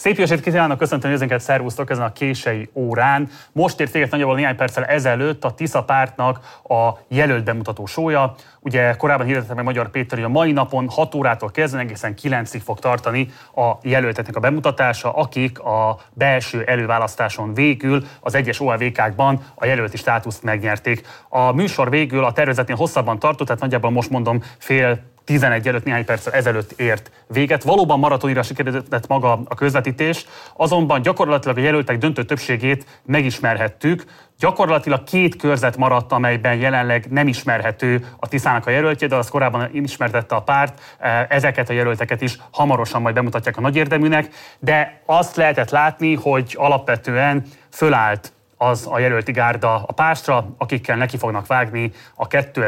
Szép jó estét kívánok, köszöntöm nézőinket, szervusztok ezen a késői órán. Most ért véget nagyjából néhány perccel ezelőtt a Tisza pártnak a jelölt bemutató show-ja. Ugye korábban hirdettem meg Magyar Péter, hogy a mai napon 6 órától kezdve egészen 9-ig fog tartani a jelölteknek a bemutatása, akik a belső előválasztáson végül az egyes OLVK-kban a jelölti státuszt megnyerték. A műsor végül a tervezetnél hosszabban tartott, tehát nagyjából most mondom fél 11 előtt néhány perccel ezelőtt ért véget. Valóban maratonira sikeredett maga a közvetítés, azonban gyakorlatilag a jelöltek döntő többségét megismerhettük. Gyakorlatilag 2 körzet maradt, amelyben jelenleg nem ismerhető a Tiszának a jelöltje, de az korábban ismertette a párt. Ezeket a jelölteket is hamarosan majd bemutatják a nagy érdeműnek, de azt lehetett látni, hogy alapvetően fölállt az a jelölti gárda a pástra, akikkel neki fognak vágni a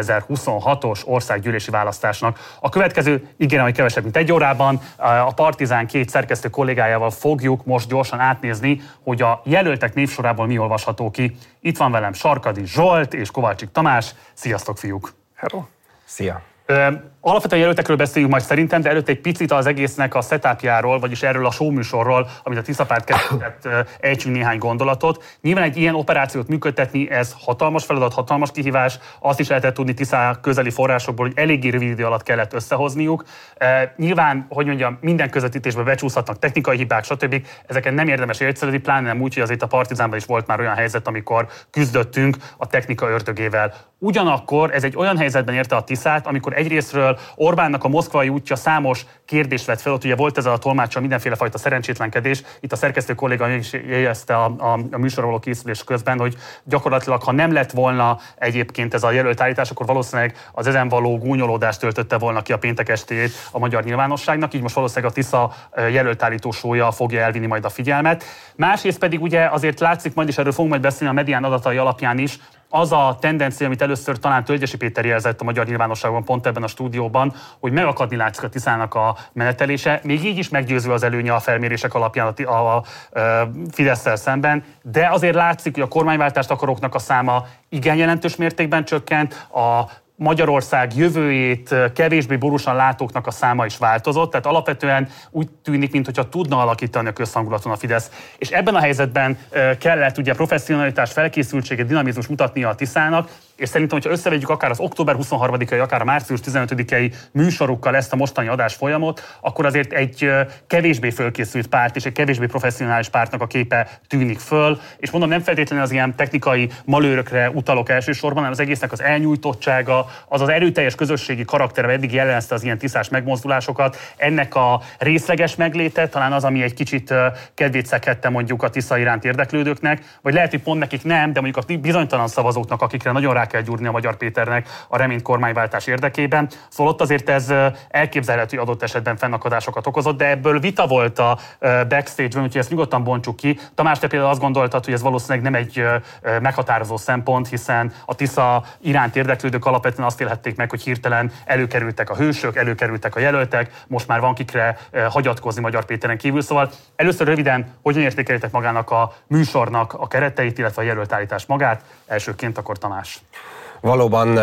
2026-os országgyűlési választásnak. A következő, ígérem, hogy kevesebb, mint 1 órában a Partizán 2 szerkesztő kollégájával fogjuk most gyorsan átnézni, hogy a jelöltek névsorából mi olvasható ki. Itt van velem Sarkadi Zsolt és Kovácsik Tamás. Sziasztok, fiúk! Hello! Szia! Alapvetően jelöltekről beszéljünk majd szerintem, de előtte egy picit az egésznek a setupjáról, vagyis erről a showműsorról, amit a Tisza párt kezdett, ejtsünk néhány gondolatot. Nyilván egy ilyen operációt működtetni, ez hatalmas feladat, hatalmas kihívás. Azt is lehetett tudni Tisza közeli forrásokból, hogy eléggé rövid idő alatt kellett összehozniuk. Nyilván, hogy mondjam, minden közvetítésbe becsúszhatnak technikai hibák, stb. Ezeken nem érdemes egyszerűen, pláne nem úgy, hogy azért a Partizánban is volt már olyan helyzet, amikor küzdöttünk a technika ördögével. Ugyanakkor ez egy olyan helyzetben érte a Tiszát, amikor egyrésztről Orbánnak a moszkvai útja számos kérdést vett fel, ott ugye volt ezzel a tolmáccsal mindenféle fajta szerencsétlenkedés. Itt a szerkesztő kolléga is jegyezte a műsorról való készülés közben, hogy gyakorlatilag, ha nem lett volna egyébként ez a jelölt állítás, akkor valószínűleg az ezen való gúnyolódást töltötte volna ki a péntek estét a magyar nyilvánosságnak, így most valószínűleg a Tisza jelölt állító show-ja fogja elvinni majd a figyelmet. Másrészt pedig ugye azért látszik, majd is erről fogunk majd beszélni a Medián adatai alapján is, az a tendencia, amit először talán Tölgyesi Péter jelzett a magyar nyilvánosságban pont ebben a stúdióban, hogy megakadni látszik a Tiszának a menetelése, még így is meggyőző az előnye a felmérések alapján a Fidesszel szemben, de azért látszik, hogy a kormányváltást akaróknak a száma igen jelentős mértékben csökkent, a Magyarország jövőjét kevésbé borúsan látóknak a száma is változott, tehát alapvetően úgy tűnik, mintha tudna alakítani a közhangulaton a Fidesz. És ebben a helyzetben kellett ugye professzionalitás, felkészültséget, dinamizmus mutatnia a Tiszának, és szerintem, hogyha összevegyük akár az október 23-ai, akár a március 15-ei műsorukkal ezt a mostani adás folyamot, akkor azért egy kevésbé fölkészült párt és egy kevésbé professzionális pártnak a képe tűnik föl, és mondom, nem feltétlenül az ilyen technikai malőrökre utalok elsősorban, hanem az egésznek az elnyújtottsága, az az erőteljes közösségi karaktere eddig jellemezte az ilyen tiszás megmozdulásokat, ennek a részleges megléte, talán az, ami egy kicsit kedvét szegette mondjuk a Tisza iránt érdeklődőknek, vagy lehet, hogy pont nekik nem, de mondjuk a bizonytalan szavazóknak, akikre nagyon rá kell gyúrni a Magyar Péternek a reményt kormányváltás érdekében. Szóval ott azért ez elképzelhető, hogy adott esetben fennakadásokat okozott, de ebből vita volt a backstage-ben, úgyhogy ezt nyugodtan bontsuk ki. Tamás, te például azt gondoltad, hogy ez valószínűleg nem egy meghatározó szempont, hiszen a Tisza iránt érdeklődők alapvetően azt élhették meg, hogy hirtelen előkerültek a hősök, előkerültek a jelöltek, most már van kikre hagyatkozni Magyar Péteren kívül. Szóval először röviden, hogyan értékelitek magának a műsornak a kereteit, illetve a jelöltállítást magát? Elsőként akkor Tamás. Valóban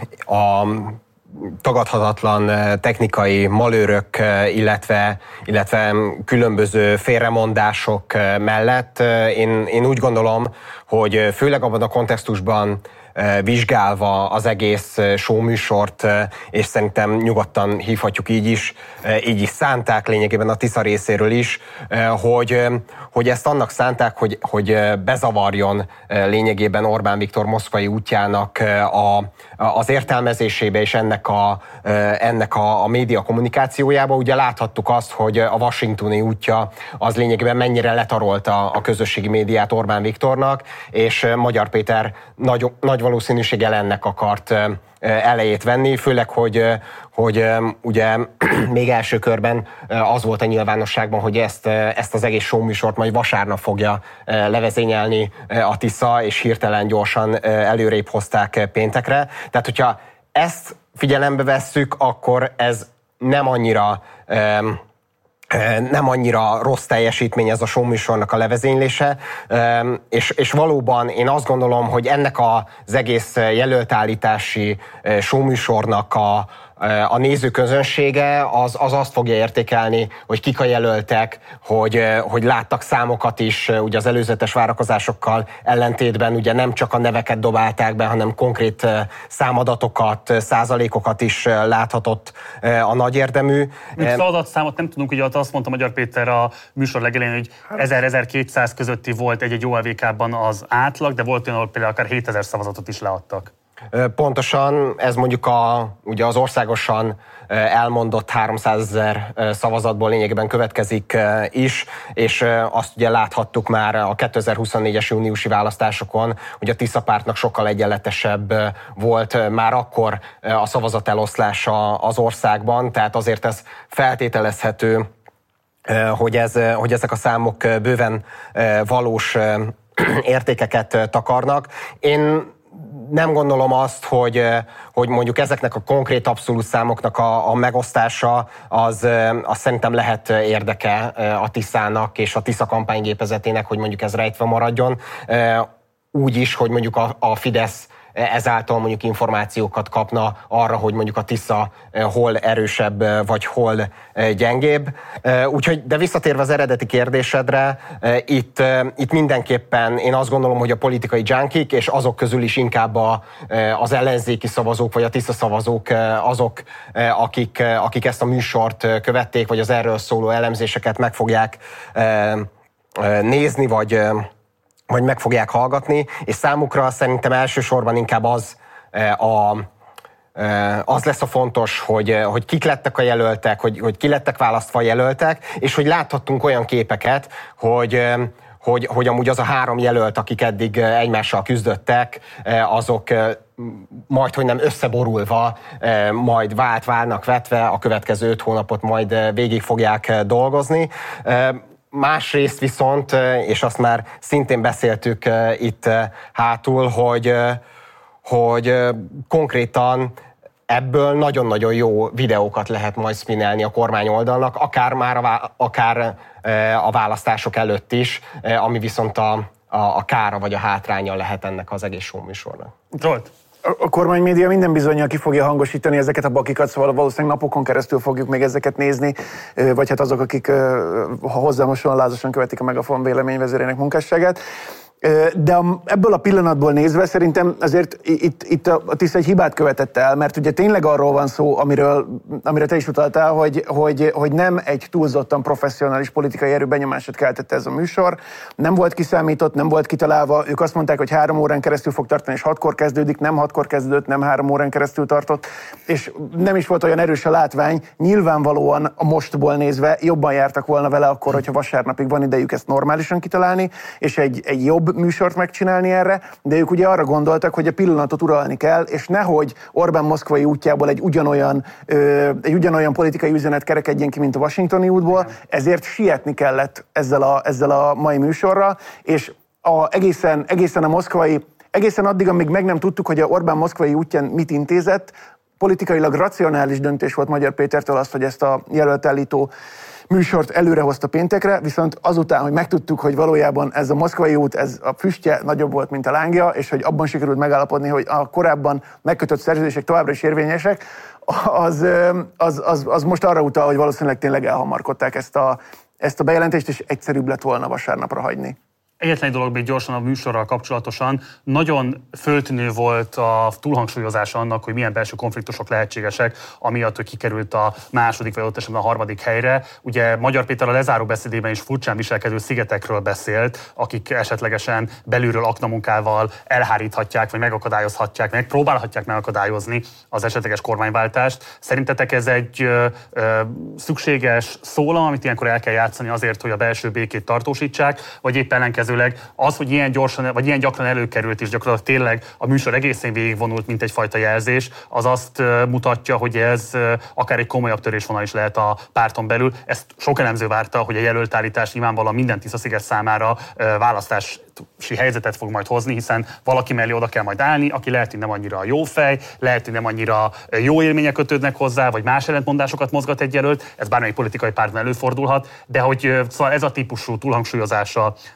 a tagadhatatlan technikai malőrök, illetve különböző félremondások mellett én úgy gondolom, hogy főleg abban a kontextusban vizsgálva az egész showműsort, és szerintem nyugodtan hívhatjuk így is szánták lényegében a Tisza részéről is, hogy ezt annak szánták, hogy bezavarjon lényegében Orbán Viktor moszkvai útjának az értelmezésébe és ennek a média kommunikációjába. Ugye láthattuk azt, hogy a washingtoni útja az lényegében mennyire letarolta a közösségi médiát Orbán Viktornak, és Magyar Péter nagy valószínűséggel ennek akart elejét venni, főleg, hogy ugye még első körben az volt a nyilvánosságban, hogy ezt az egész showműsort majd vasárnap fogja levezényelni a Tisza, és hirtelen gyorsan előrébb hozták péntekre. Tehát, hogyha ezt figyelembe vesszük, akkor ez nem annyira rossz teljesítmény ez a showműsornak a levezénylése, és valóban én azt gondolom, hogy ennek az egész jelöltállítási showműsornak a nézőközönsége az azt fogja értékelni, hogy kik a jelöltek, hogy láttak számokat is, ugye az előzetes várakozásokkal ellentétben ugye nem csak a neveket dobálták be, hanem konkrét számadatokat, százalékokat is láthatott a nagy érdemű. Adatszámot nem tudunk, ugye azt mondta Magyar Péter a műsor legelején, hogy 1000-1200 közötti volt egy OLVK-ban az átlag, de volt olyan, ahol például akár 7000 szavazatot is leadtak. Pontosan, ez mondjuk ugye az országosan elmondott 300 000 szavazatból lényegében következik is, és azt ugye láthattuk már a 2024-es júniusi választásokon, hogy a Tisza Pártnak sokkal egyenletesebb volt már akkor a szavazateloszlása az országban, tehát azért ez feltételezhető, hogy ezek a számok bőven valós értékeket takarnak. Én nem gondolom azt, hogy mondjuk ezeknek a konkrét abszolút számoknak a megosztása az szerintem lehet érdeke a Tiszának és a Tisza kampánygépezetének, hogy mondjuk ez rejtve maradjon. Úgy is, hogy mondjuk a Fidesz ezáltal mondjuk információkat kapna arra, hogy mondjuk a Tisza hol erősebb, vagy hol gyengébb. Úgyhogy, de visszatérve az eredeti kérdésedre, itt mindenképpen én azt gondolom, hogy a politikai junkik, és azok közül is inkább az ellenzéki szavazók, vagy a Tisza szavazók azok, akik ezt a műsort követték, vagy az erről szóló elemzéseket meg fogják nézni, vagy meg fogják hallgatni, és számukra szerintem elsősorban inkább az lesz a fontos, hogy kik lettek a jelöltek, hogy ki lettek választva a jelöltek, és hogy láthattunk olyan képeket, hogy amúgy az a 3 jelölt, akik eddig egymással küzdöttek, azok majdhogy nem összeborulva, majd válnak vetve, a következő 5 hónapot majd végig fogják dolgozni. Másrészt viszont, és azt már szintén beszéltük itt hátul, hogy konkrétan ebből nagyon-nagyon jó videókat lehet majd szpinelni a kormány oldalnak, akár a választások előtt is, ami viszont a kára vagy a hátránya lehet ennek az egész show műsornak. Zsolt? A kormánymédia minden bizonnyal ki fogja hangosítani ezeket a bakikat, szóval valószínűleg napokon keresztül fogjuk még ezeket nézni, vagy hát azok, akik hozzám hasonlázosan követik a Megafon véleményvezérének munkásságát. De ebből a pillanatból nézve szerintem azért itt a Tisza egy hibát követett el, mert ugye tényleg arról van szó, amire te is utaltál, hogy nem egy túlzottan professzionális politikai erő benyomását keltette ez a műsor, nem volt kiszámított, nem volt kitalálva, ők azt mondták, hogy 3 órán keresztül fog tartani, és 6-kor kezdődik, nem 6-kor kezdődött, nem 3 órán keresztül tartott, és nem is volt olyan erős a látvány, nyilvánvalóan a mostból nézve jobban jártak volna vele akkor, hogyha vasárnapig van idejük ezt normálisan kitalálni, és egy jobb műsort megcsinálni erre, de ők ugye arra gondoltak, hogy a pillanatot uralni kell, és nehogy Orbán moszkvai útjából egy ugyanolyan politikai üzenet kerekedjen ki, mint a washingtoni útból, ezért sietni kellett ezzel a mai műsorral, és egészen addig, amíg meg nem tudtuk, hogy a Orbán moszkvai útján mit intézett, politikailag racionális döntés volt Magyar Pétertől azt, hogy ezt a jelöltállító műsort előrehozta péntekre, viszont azután, hogy megtudtuk, hogy valójában ez a moszkvai út, ez a füstje nagyobb volt, mint a lángja, és hogy abban sikerült megállapodni, hogy a korábban megkötött szerződések továbbra is érvényesek, az most arra utal, hogy valószínűleg tényleg elhamarkodták ezt a bejelentést, és egyszerűbb lett volna vasárnapra hagyni. Egyetlen egy dolog még gyorsan a műsorral kapcsolatosan. Nagyon föltűnő volt a túlhangsúlyozása annak, hogy milyen belső konfliktusok lehetségesek, amiatt, hogy kikerült a második vagy ott esetben a 3. helyre. Ugye Magyar Péter a lezáró beszédében is furcsán viselkedő szigetekről beszélt, akik esetlegesen belülről aknamunkával elháríthatják, vagy megakadályozhatják, megpróbálhatják megakadályozni az esetleges kormányváltást. Szerintetek ez egy szükséges szólam, amit ilyenkor el kell játszani azért, hogy a belső békét tartósítsák, vagy éppen ellenkezőleg az, hogy ilyen gyorsan, vagy ilyen gyakran előkerült, és gyakorlatilag tényleg a műsor egészen végigvonult, mint egyfajta jelzés, az azt mutatja, hogy ez akár egy komolyabb törésvonal is lehet a párton belül. Ezt sok elemző várta, hogy a jelöltállítás nyilvánvalóan minden Tisza-sziget számára választási helyzetet fog majd hozni, hiszen valaki mellé oda kell majd állni, aki lehet, hogy nem annyira jó fej, lehet, hogy nem annyira jó élmények kötődnek hozzá, vagy más ellentmondásokat mozgat egy jelölt, ez bármelyik politikai pártban előfordulhat, de hogy szóval ez a típusú túlhangsúlyozása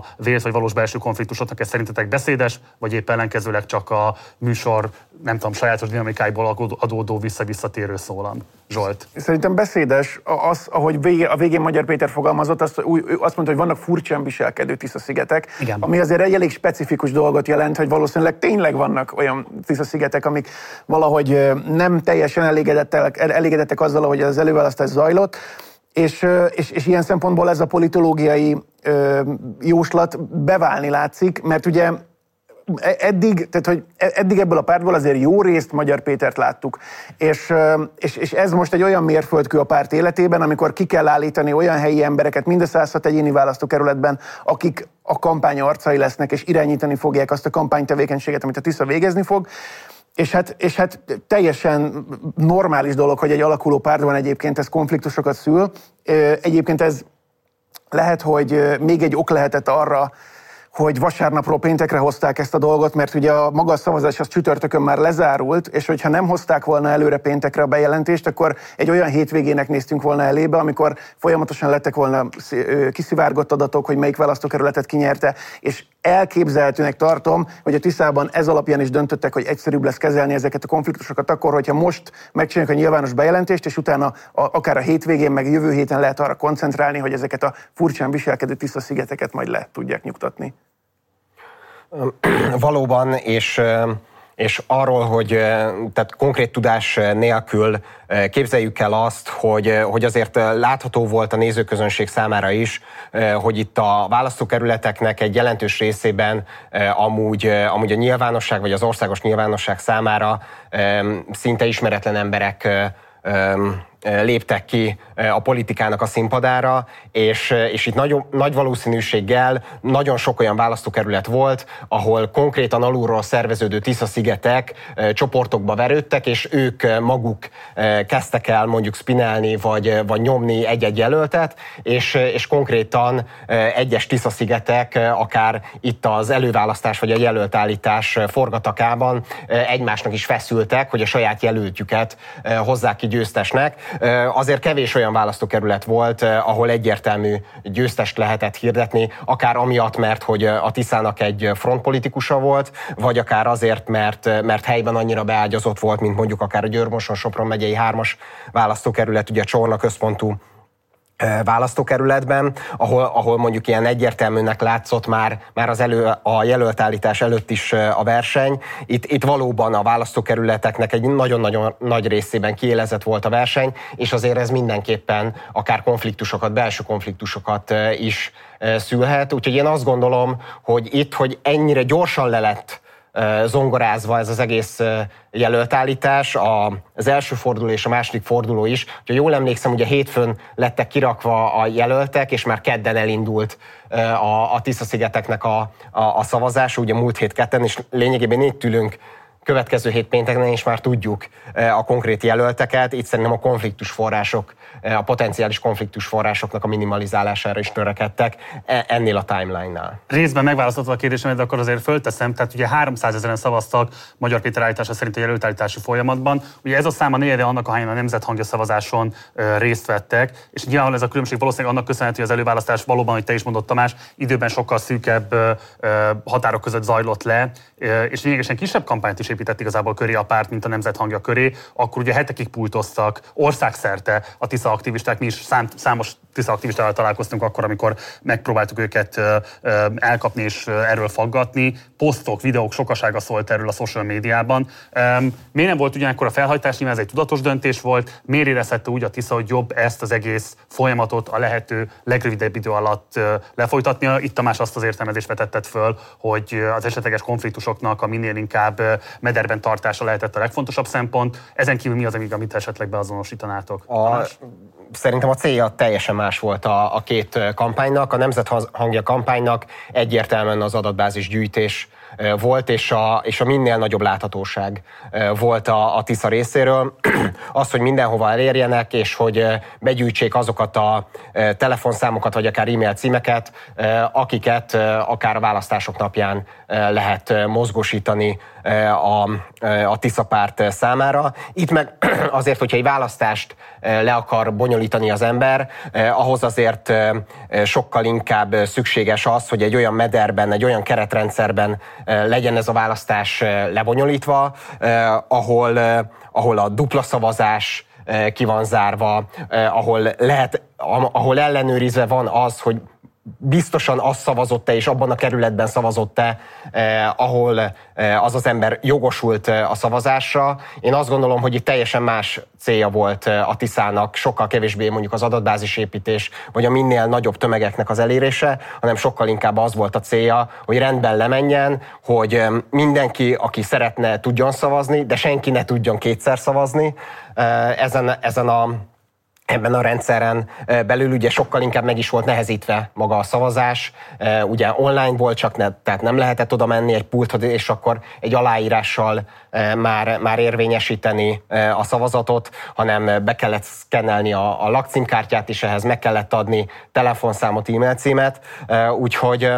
vélt vagy valós belső konfliktusoknak, ez szerintetek beszédes, vagy épp ellenkezőleg csak a műsor, nem tudom, sajátos dinamikáiból adódó visszatérő szólam? Zsolt. Szerintem beszédes az, ahogy a végén Magyar Péter fogalmazott, azt mondta, hogy vannak furcsán viselkedő Tisza-szigetek, ami azért egy elég specifikus dolgot jelent, hogy valószínűleg tényleg vannak olyan Tisza-szigetek, amik valahogy nem teljesen elégedettek azzal, hogy az előválasztás zajlott, és ilyen szempontból ez a politológiai jóslat beválni látszik, mert ugye eddig ebből a pártból azért jó részt Magyar Pétert láttuk. És ez most egy olyan mérföldkő a párt életében, amikor ki kell állítani olyan helyi embereket, mind a 106 egyéni választókerületben, akik a kampány arcai lesznek, és irányítani fogják azt a kampánytevékenységet, amit a Tisza végezni fog. És hát teljesen normális dolog, hogy egy alakuló pártban egyébként ez konfliktusokat szül. Egyébként ez lehet, hogy még egy ok lehetett arra, hogy vasárnapról péntekre hozták ezt a dolgot, mert ugye a maga a szavazás az csütörtökön már lezárult, és hogyha nem hozták volna előre péntekre a bejelentést, akkor egy olyan hétvégének néztünk volna elébe, amikor folyamatosan lettek volna kiszivárgott adatok, hogy melyik választókerületet kinyerte, és elképzelhetőnek tartom, hogy a Tiszában ez alapján is döntöttek, hogy egyszerűbb lesz kezelni ezeket a konfliktusokat akkor, hogyha most megcsináljuk a nyilvános bejelentést, és utána akár a hétvégén, meg jövő héten lehet arra koncentrálni, hogy ezeket a furcsán viselkedő Tisza-szigeteket majd le tudják nyugtatni. Valóban, és arról, hogy tehát konkrét tudás nélkül képzeljük el azt, hogy azért látható volt a nézőközönség számára is, hogy itt a választókerületeknek egy jelentős részében amúgy a nyilvánosság vagy az országos nyilvánosság számára szinte ismeretlen emberek léptek ki a politikának a színpadára, és itt nagy valószínűséggel nagyon sok olyan választókerület volt, ahol konkrétan alulról szerveződő Tisza-szigetek csoportokba verődtek, és ők maguk kezdtek el mondjuk spinelni, vagy nyomni egy-egy jelöltet, és konkrétan egyes Tisza-szigetek akár itt az előválasztás vagy a jelöltállítás forgatakában egymásnak is feszültek, hogy a saját jelöltjüket hozzák ki győztesnek. Azért kevés olyan választókerület volt, ahol egyértelmű győztest lehetett hirdetni, akár amiatt, mert hogy a Tiszának egy frontpolitikusa volt, vagy akár azért, mert helyben annyira beágyazott volt, mint mondjuk akár a Győr-Moson-Sopron megyei 3-as választókerület, ugye a Csorna központú választókerületben, ahol mondjuk ilyen egyértelműnek látszott már a jelöltállítás előtt is a verseny. Itt valóban a választókerületeknek egy nagyon-nagyon nagy részében kiélezett volt a verseny, és azért ez mindenképpen akár konfliktusokat, belső konfliktusokat is szülhet. Úgyhogy én azt gondolom, hogy ennyire gyorsan le lett zongorázva ez az egész jelöltállítás, az első forduló és a második forduló is. Ha jól emlékszem, ugye hétfőn lettek kirakva a jelöltek, és már kedden elindult a Tisza-szigeteknek a szavazás, ugye múlt hét kedden, és lényegében itt ülünk következő hét pénteken, és már tudjuk a konkrét jelölteket. Itt szerintem a konfliktusforrások, a potenciális konfliktusforrásoknak a minimalizálására is törekedtek ennél a timeline-nál. Részben megválaszoltad a kérdésemet, de akkor azért fölteszem, tehát ugye 300 000 szavaztak Magyar Péter állítása szerint a jelöltállítási folyamatban. Ugye ez a szám a negyede annak, ahányan a nemzethangja szavazáson részt vettek, és nyilván ez a különbség valószínűleg annak köszönhető, hogy az előválasztás valóban, hogy te is mondod, Tamás, időben sokkal szűkebb határok között zajlott le, és lényegesen kisebb kampányt is épített igazából köré a párt, mint a nemzethangja köré, akkor ugye hetekig pultoztak országszerte a Tisza aktivisták, mi is számos Tisza aktivistával találkoztunk akkor, amikor megpróbáltuk őket elkapni és erről faggatni. Posztok, videók sokasága szólt erről a social médiában. Miért nem volt ugyanakkor a felhajtás? Nyilván ez egy tudatos döntés volt. Miért érezhette úgy a Tisza, hogy jobb ezt az egész folyamatot a lehető legrövidebb idő alatt lefolytatnia? Itt Tamás azt az értelmezést vetetted föl, hogy az esetleges konfliktusoknak a minél inkább mederben tartása lehetett a legfontosabb szempont. Ezen kívül mi az, amit esetleg beazonosítanátok? Szerintem a célja teljesen más volt a két kampánynak. A nemzethangja kampánynak egyértelműen az adatbázis gyűjtés volt, és a minél nagyobb láthatóság volt a Tisza részéről. Az, hogy mindenhova elérjenek, és hogy begyűjtsék azokat a telefonszámokat, vagy akár e-mail címeket, akiket akár a választások napján lehet mozgósítani a Tisza párt számára. Itt meg azért, hogyha egy választást le akar bonyolítani az ember, ahhoz azért sokkal inkább szükséges az, hogy egy olyan mederben, egy olyan keretrendszerben legyen ez a választás lebonyolítva, ahol a dupla szavazás ki van zárva, ahol ellenőrizve van az, hogy biztosan azt szavazott-e, és abban a kerületben szavazott-e, ahol az ember jogosult a szavazásra. Én azt gondolom, hogy itt teljesen más célja volt a Tiszának, sokkal kevésbé mondjuk az adatbázisépítés, vagy a minél nagyobb tömegeknek az elérése, hanem sokkal inkább az volt a célja, hogy rendben lemenjen, hogy mindenki, aki szeretne, tudjon szavazni, de senki ne tudjon kétszer szavazni. Ebben a rendszeren belül ugye sokkal inkább meg is volt nehezítve maga a szavazás. Ugye online volt, tehát nem lehetett oda menni egy pulthoz, és akkor egy aláírással már érvényesíteni a szavazatot, hanem be kellett szkennelni a lakcímkártyát is, ehhez meg kellett adni telefonszámot, e-mail címet, úgyhogy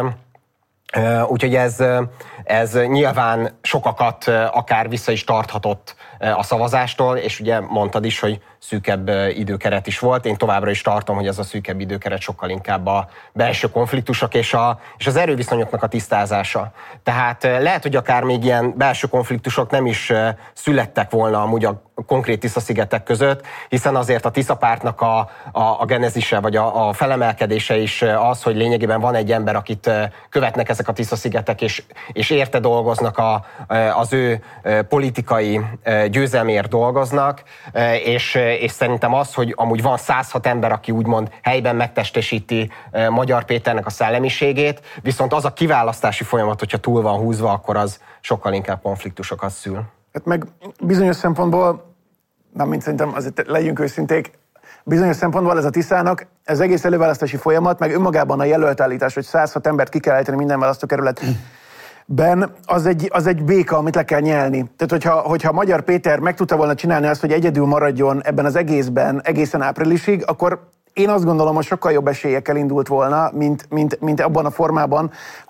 ez nyilván sokakat akár vissza is tarthatott a szavazástól, és ugye mondtad is, hogy szűkebb időkeret is volt. Én továbbra is tartom, hogy ez a szűkebb időkeret sokkal inkább a belső konfliktusok és az erőviszonyoknak a tisztázása. Tehát lehet, hogy akár még ilyen belső konfliktusok nem is születtek volna amúgy a konkrét Tisza-szigetek között, hiszen azért a Tisza pártnak a genezise, vagy a felemelkedése is az, hogy lényegében van egy ember, akit követnek ezek a Tisza-szigetek, és érte dolgoznak, az ő politikai győzelmért dolgoznak, és szerintem az, hogy amúgy van 106 ember, aki úgymond helyben megtestesíti Magyar Péternek a szellemiségét, viszont az a kiválasztási folyamat, hogyha túl van húzva, akkor az sokkal inkább konfliktusokat szül. Hát meg bizonyos szempontból, mint szerintem azért legyünk őszinték, bizonyos szempontból ez a Tiszának, ez egész előválasztási folyamat, meg önmagában a jelöltállítás, hogy 106 embert ki kell ejteni minden választókerületben, az egy béka, amit le kell nyelni. Tehát, hogyha Magyar Péter meg tudta volna csinálni azt, hogy egyedül maradjon ebben az egészben egészen áprilisig, akkor én azt gondolom, hogy sokkal jobb esélyekkel indult volna, mint abban a formában,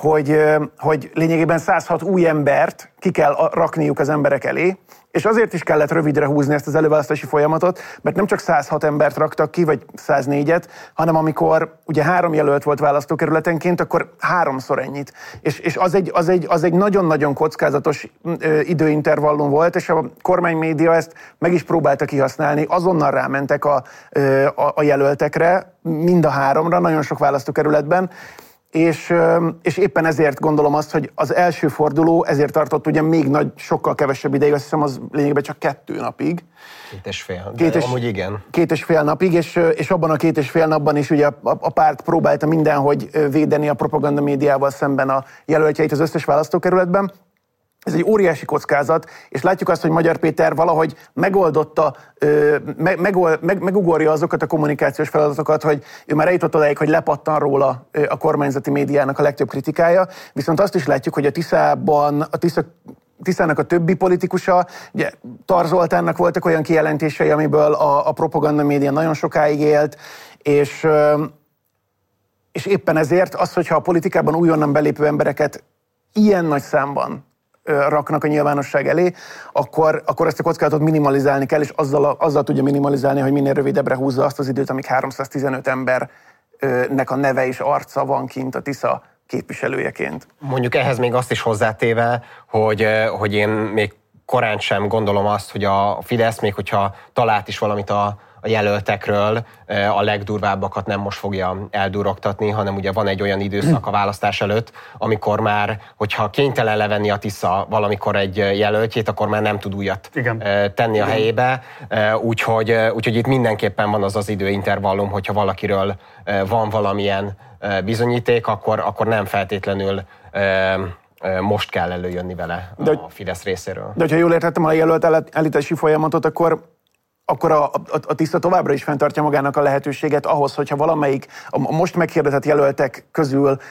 hogy lényegében 106 új embert ki kell rakniuk az emberek elé, és azért is kellett rövidre húzni ezt az előválasztási folyamatot, mert nem csak 106 embert raktak ki, vagy 104-et, hanem amikor ugye 3 jelölt volt választókerületenként, akkor 3-szor ennyit. És az egy nagyon-nagyon kockázatos időintervallum volt, és a kormánymédia ezt meg is próbálta kihasználni. Azonnal rámentek a jelöltekre, mind a 3-ra, nagyon sok választókerületben, és éppen ezért gondolom azt, hogy az első forduló ezért tartott ugye még sokkal kevesebb ideig, azt hiszem az lényegében csak 2 napig. 2,5, amúgy igen. 2,5 napig, és abban a 2,5 napban is ugye a párt próbálta mindenhogy védeni a propaganda médiával szemben a jelöltjeit az összes választókerületben. Ez egy óriási kockázat, és látjuk azt, hogy Magyar Péter valahogy megoldotta, megugorja azokat a kommunikációs feladatokat, hogy ő már eljutott odáig, hogy lepattan róla a kormányzati médiának a legtöbb kritikája, viszont azt is látjuk, hogy a Tiszának a többi politikusa, ugye Tar Zoltánnak voltak olyan kijelentései, amiből a propaganda média nagyon sokáig élt, és éppen ezért az, hogyha a politikában újonnan belépő embereket ilyen nagy számban raknak a nyilvánosság elé, akkor ezt a kockázatot minimalizálni kell, és azzal tudja minimalizálni, hogy minél rövidebbre húzza azt az időt, amíg 315 embernek a neve és arca van kint a Tisza képviselőjeként. Mondjuk ehhez még azt is hozzátéve, hogy én még korán sem gondolom azt, hogy a Fidesz, még hogyha talált is valamit a jelöltekről, a legdurvábbakat nem most fogja eldurogtatni, hanem ugye van egy olyan időszak a választás előtt, amikor már, hogyha kénytelen levenni a Tisza valamikor egy jelöltjét, akkor már nem tud újat tenni a helyébe. Úgyhogy itt mindenképpen van az időintervallum, hogyha valakiről van valamilyen bizonyíték, akkor nem feltétlenül most kell előjönni vele a Fidesz részéről. De hogyha jól értettem a jelölt állítási folyamatot, akkor a Tisza továbbra is fenntartja magának a lehetőséget ahhoz, hogyha valamelyik a most meghirdetett jelöltek közül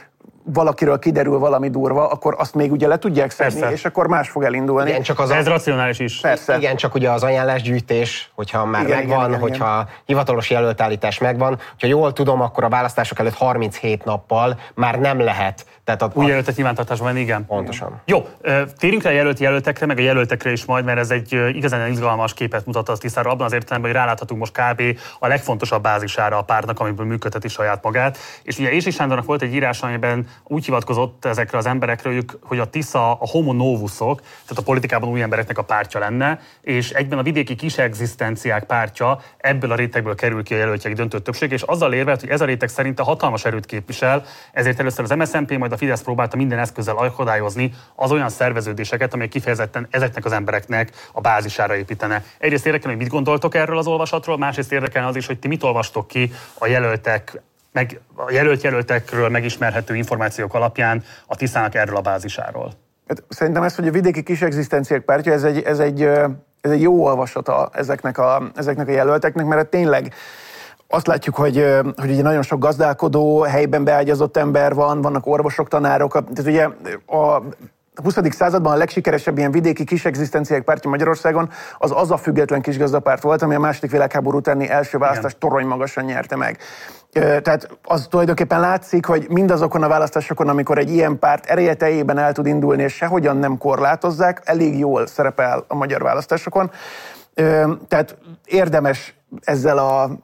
valakiről kiderül valami durva, akkor azt még ugye le tudják szedni, Persze. és akkor más fog elindulni. Igen, csak Ez racionális is. Persze. Igen, csak ugye az ajánlásgyűjtés, hogyha már megvan, hogyha hivatalos jelöltállítás megvan, hogyha jól tudom, akkor a választások előtt 37 nappal már nem lehet. Tehát új jelöltet nyilvántartásban, igen. Pontosan. Jó, térjünk rá a jelöltekre, meg a jelöltekre is majd, mert ez egy igazán izgalmas képet mutat az Tiszára abban az értelemben, hogy ráláthatunk most kb. A legfontosabb bázisára a pártnak, amiből működteti saját magát. És ugye Ési Sándornak volt egy írás, amiben úgy hivatkozott ezekre az emberekről, hogy a Tisza a homo novusok, tehát a politikában új embereknek a pártja lenne, és egyben a vidéki kis egzisztenciák pártja ebből a rétegből kerül ki a jelöltjek döntő többség, és azzal érvelt, hogy ez a réteg szerinte hatalmas erőt képvisel, ezért először az MSZNP, majd a Fidesz próbálta minden eszközzel akadályozni az olyan szerveződéseket, amelyek kifejezetten ezeknek az embereknek a bázisára építene. Egyrészt érdekel, hogy mit gondoltok erről az olvasatról, másrészt érdekel az is, hogy ti mit olvastok ki a jelöltekről megismerhető információk alapján a Tiszának erről a bázisáról. Szerintem ez, hogy a vidéki kis egzisztenciák pártja, ez egy jó olvasata ezeknek a jelölteknek, mert tényleg azt látjuk, hogy ugye nagyon sok gazdálkodó, helyben beágyazott ember vannak orvosok, tanárok. Tehát ugye a 20. században a legsikeresebb ilyen vidéki kis egzisztenciák pártja Magyarországon az a független kisgazdapárt volt, ami a II. Világháború utáni első választást torony magasan nyerte meg. Tehát az tulajdonképpen látszik, hogy mindazokon a választásokon, amikor egy ilyen párt ereje teljében el tud indulni, és sehogyan nem korlátozzák, elég jól szerepel a magyar választásokon. Tehát érdemes ezzel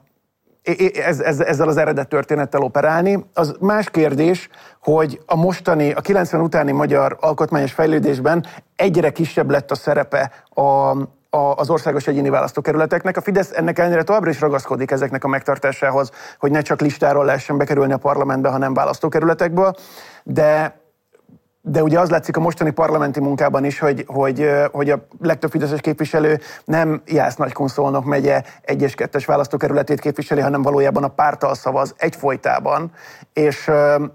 az eredet történettel operálni. Az más kérdés, hogy a 90 utáni magyar alkotmányos fejlődésben egyre kisebb lett a szerepe az országos egyéni választókerületeknek. A Fidesz ennek ellenére továbbra is ragaszkodik ezeknek a megtartásához, hogy ne csak listáról lehessen bekerülni a parlamentbe, hanem választókerületekből, de ugye az látszik a mostani parlamenti munkában is, hogy a legtöbb fideszes képviselő nem Jász-Nagykun-Szolnok megye 1 és 2-es választókerületét képviseli, hanem valójában a párttal szavaz egyfolytában, és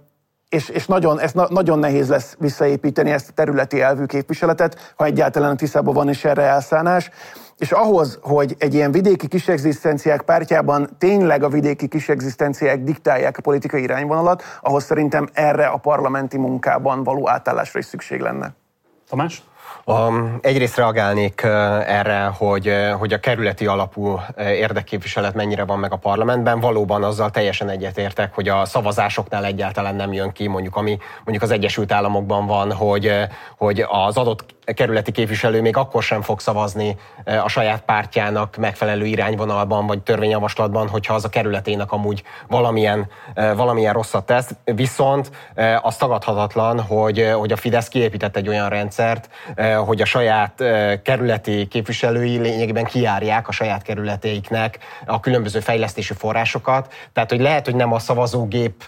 nagyon nehéz lesz visszaépíteni ezt a területi elvű képviseletet, ha egyáltalán a Tiszában van is erre elszánás. És ahhoz, hogy egy ilyen vidéki kis egzisztenciák pártjában tényleg a vidéki kis egzisztenciák diktálják a politikai irányvonalat, ahhoz szerintem erre a parlamenti munkában való átállásra is szükség lenne. Tamás? Egyrészt reagálnék erre, hogy a kerületi alapú érdekképviselet mennyire van meg a parlamentben. Valóban azzal teljesen egyetértek, hogy a szavazásoknál egyáltalán nem jön ki, mondjuk az Egyesült Államokban van, hogy az adott kerületi képviselő még akkor sem fog szavazni a saját pártjának megfelelő irányvonalban vagy törvényjavaslatban, hogyha az a kerületének amúgy valamilyen rosszat tesz. Viszont az tagadhatatlan, hogy a Fidesz kiépített egy olyan rendszert, hogy a saját kerületi képviselői lényegében kijárják a saját kerületeiknek a különböző fejlesztési forrásokat. Tehát, hogy lehet, hogy nem a szavazógép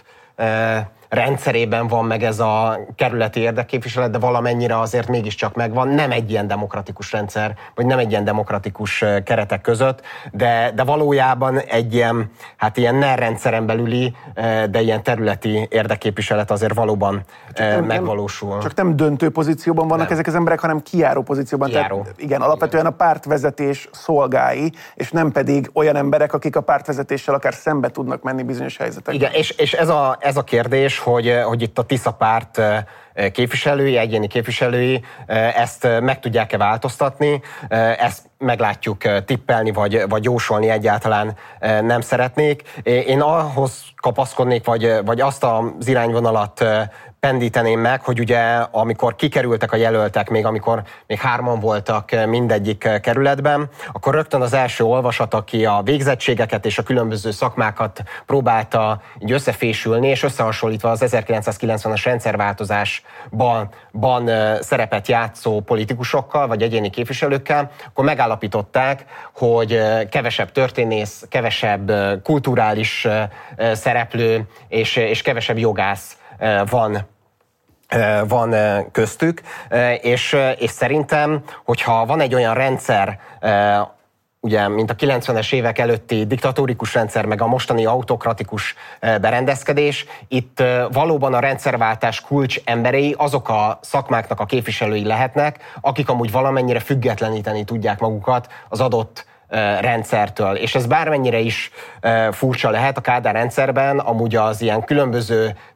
rendszerében van meg ez a kerületi érdekképviselet, de valamennyire azért mégiscsak megvan. Nem egy ilyen demokratikus rendszer, vagy nem egy ilyen demokratikus keretek között, de valójában egy ilyen NER rendszeren belüli, de ilyen területi érdekképviselet azért valóban megvalósul. Csak nem döntő pozícióban vannak ezek az emberek, hanem kijáró pozícióban. Tehát, igen, alapvetően a pártvezetés szolgái, és nem pedig olyan emberek, akik a pártvezetéssel akár szembe tudnak menni bizonyos helyzetekben. Igen, és ez a kérdés, hogy itt a Tisza párt képviselői, egyéni képviselői ezt meg tudják-e változtatni, ezt meglátjuk, tippelni vagy jósolni egyáltalán nem szeretnék. Én ahhoz kapaszkodnék, vagy azt az irányvonalat pendíteném meg, hogy ugye amikor kikerültek a jelöltek, amikor még 3-an voltak mindegyik kerületben, akkor rögtön az első olvasat, aki a végzettségeket és a különböző szakmákat próbálta így összefésülni, és összehasonlítva az 1990-es rendszerváltozásban szerepet játszó politikusokkal, vagy egyéni képviselőkkel, akkor megállapították, hogy kevesebb történész, kevesebb kulturális szereplő és kevesebb jogász van köztük, és szerintem, hogyha van egy olyan rendszer, ugye, mint a 90-es évek előtti diktatórikus rendszer, meg a mostani autokratikus berendezkedés, itt valóban a rendszerváltás kulcs emberei azok a szakmáknak a képviselői lehetnek, akik amúgy valamennyire függetleníteni tudják magukat az adott rendszertől. És ez bármennyire is furcsa lehet, a Kádár rendszerben amúgy az ilyen különböző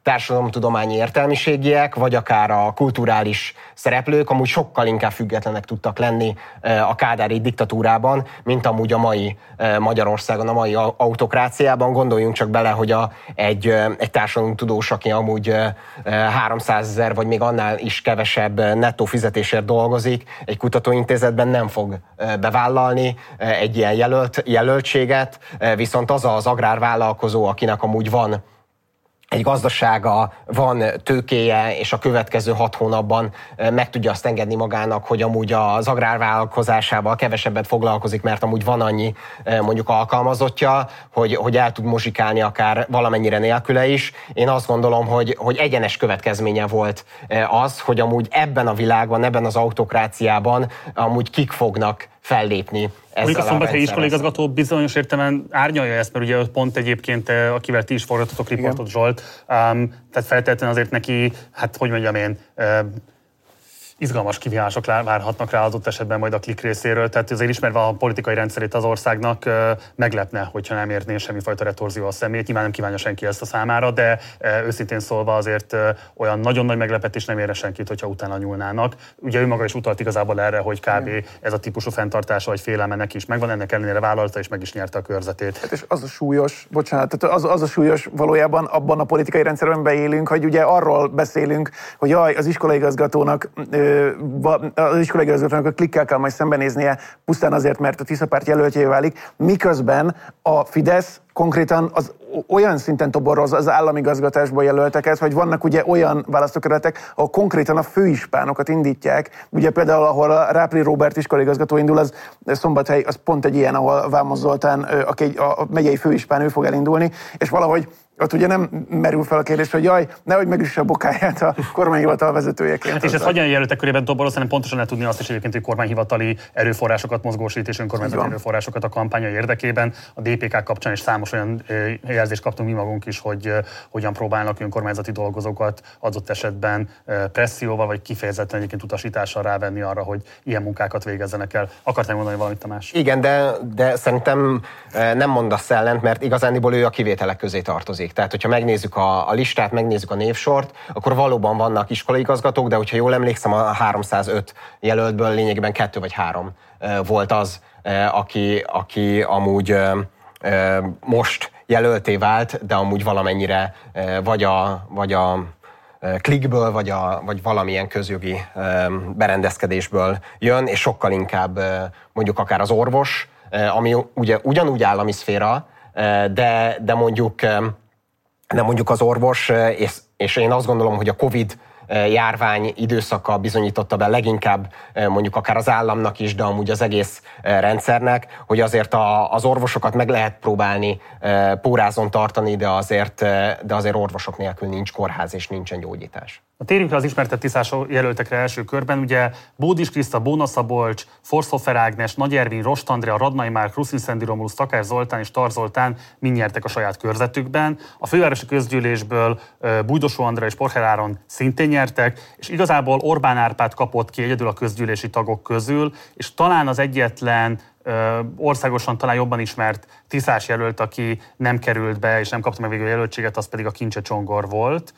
társadalomtudományi értelmiségiek, vagy akár a kulturális szereplők amúgy sokkal inkább függetlenek tudtak lenni a kádári diktatúrában, mint amúgy a mai Magyarországon, a mai autokráciában. Gondoljunk csak bele, hogy egy társadalomtudós, aki amúgy 300 000 vagy még annál is kevesebb nettó fizetésért dolgozik, egy kutatóintézetben nem fog bevállalni egy ilyen jelöltséget, viszont az agrárvállalkozó, akinek amúgy van egy gazdasága, van tőkéje, és a következő 6 hónapban meg tudja azt engedni magának, hogy amúgy az agrárvállalkozásával kevesebbet foglalkozik, mert amúgy van annyi mondjuk alkalmazottja, hogy el tud muzsikálni akár valamennyire nélküle is. Én azt gondolom, hogy egyenes következménye volt az, hogy amúgy ebben a világban, ebben az autokráciában amúgy kik fognak fellépni. Mondjuk a szombathelyi iskolaigazgató bizonyos értelemben árnyalja ezt, mert ugye pont egyébként, akivel ti is forgattatok riportot, Zsolt, tehát feltétlenül azért neki, hát hogy mondjam én, izgalmas kihívások várhatnak rá adott esetben majd a Klik részéről, tehát azért ismerve a politikai rendszerét az országnak meglepne, hogyha nem érné semmifajta retorzió a szemét. Nyilván nem kívánja senki ezt a számára, de őszintén szólva azért olyan nagyon nagy meglepetés nem érne senkit, hogyha utána nyúlnának. Ugye ő maga is utalt igazából erre, hogy kb. Ez a típusú fenntartása vagy félelme neki is megvan, ennek ellenére vállalta és meg is nyerte a körzetét. Hát és az a súlyos, bocsánat, tehát az a súlyos valójában abban a politikai rendszerben beélünk, hogy ugye arról beszélünk, hogy jaj, az iskolaigazgatónak a Klikkel kell majd szembenéznie pusztán azért, mert a Tisza párt jelöltjévé válik, miközben a Fidesz konkrétan az olyan szinten toborroz az államigazgatásból jelölteket, hogy vannak ugye olyan választókerületek, ahol konkrétan a főispánokat indítják. Ugye például, ahol a Rápri Róbert iskolaigazgató indul, az Szombathely, az pont egy ilyen, ahol Vámos Zoltán, aki a megyei főispán, ő fog elindulni, és valahogy ott ugye nem merül fel a kérdés, hogy jaj, nehogy megüsse a bokáját a kormányhivatal vezetőjeként. Hát és ez hogyan jelöltek körében toboroz, hanem pontosan lehet tudni azt is egyébként, hogy kormányhivatali erőforrásokat mozgósít és önkormányzati erőforrásokat a kampánya érdekében. A DPK kapcsán is számos olyan jelzést kaptunk mi magunk is, hogy hogyan próbálnak önkormányzati dolgozókat adott esetben presszióval vagy kifejezetten egyébként utasítással rávenni arra, hogy ilyen munkákat végezzenek el. Akartál mondani valamit, Tamás? Igen, de szerintem nem mondasz ellent, mert igazándiból ő a kivételek közé tartozik. Tehát, hogyha megnézzük a listát, megnézzük a névsort, akkor valóban vannak iskolaigazgatók, de hogyha jól emlékszem, a 305 jelöltből lényegében 2 vagy 3 volt az, aki amúgy most jelölté vált, de amúgy valamennyire vagy a Klikből, vagy valamilyen közjogi berendezkedésből jön, és sokkal inkább mondjuk akár az orvos, ami ugye ugyanúgy állami szféra, de mondjuk az orvos, és én azt gondolom, hogy a Covid járvány időszaka bizonyította be leginkább mondjuk akár az államnak is, de amúgy az egész rendszernek, hogy azért az orvosokat meg lehet próbálni pórázon tartani, de azért orvosok nélkül nincs kórház és nincsen gyógyítás. Térjünk rá az ismertett tiszás jelöltekre első körben. Ugye Bódis Kriszta, Bóna Szabolcs, Forshofer Ágnes, Nagy Ervin, Rost Andrea, Radnai Márk, Ruszin Szendi Romulus, Takács Zoltán és Tar Zoltán mind nyertek a saját körzetükben. A fővárosi közgyűlésből Bújdosó Andrea és Porcher Áron szintén nyertek, és igazából Orbán Árpád kapott ki egyedül a közgyűlési tagok közül, és talán az egyetlen országosan talán jobban ismert tiszás jelölt, aki nem került be és nem kapta meg végül a jelöltséget, az pedig a Kincse Csongor volt.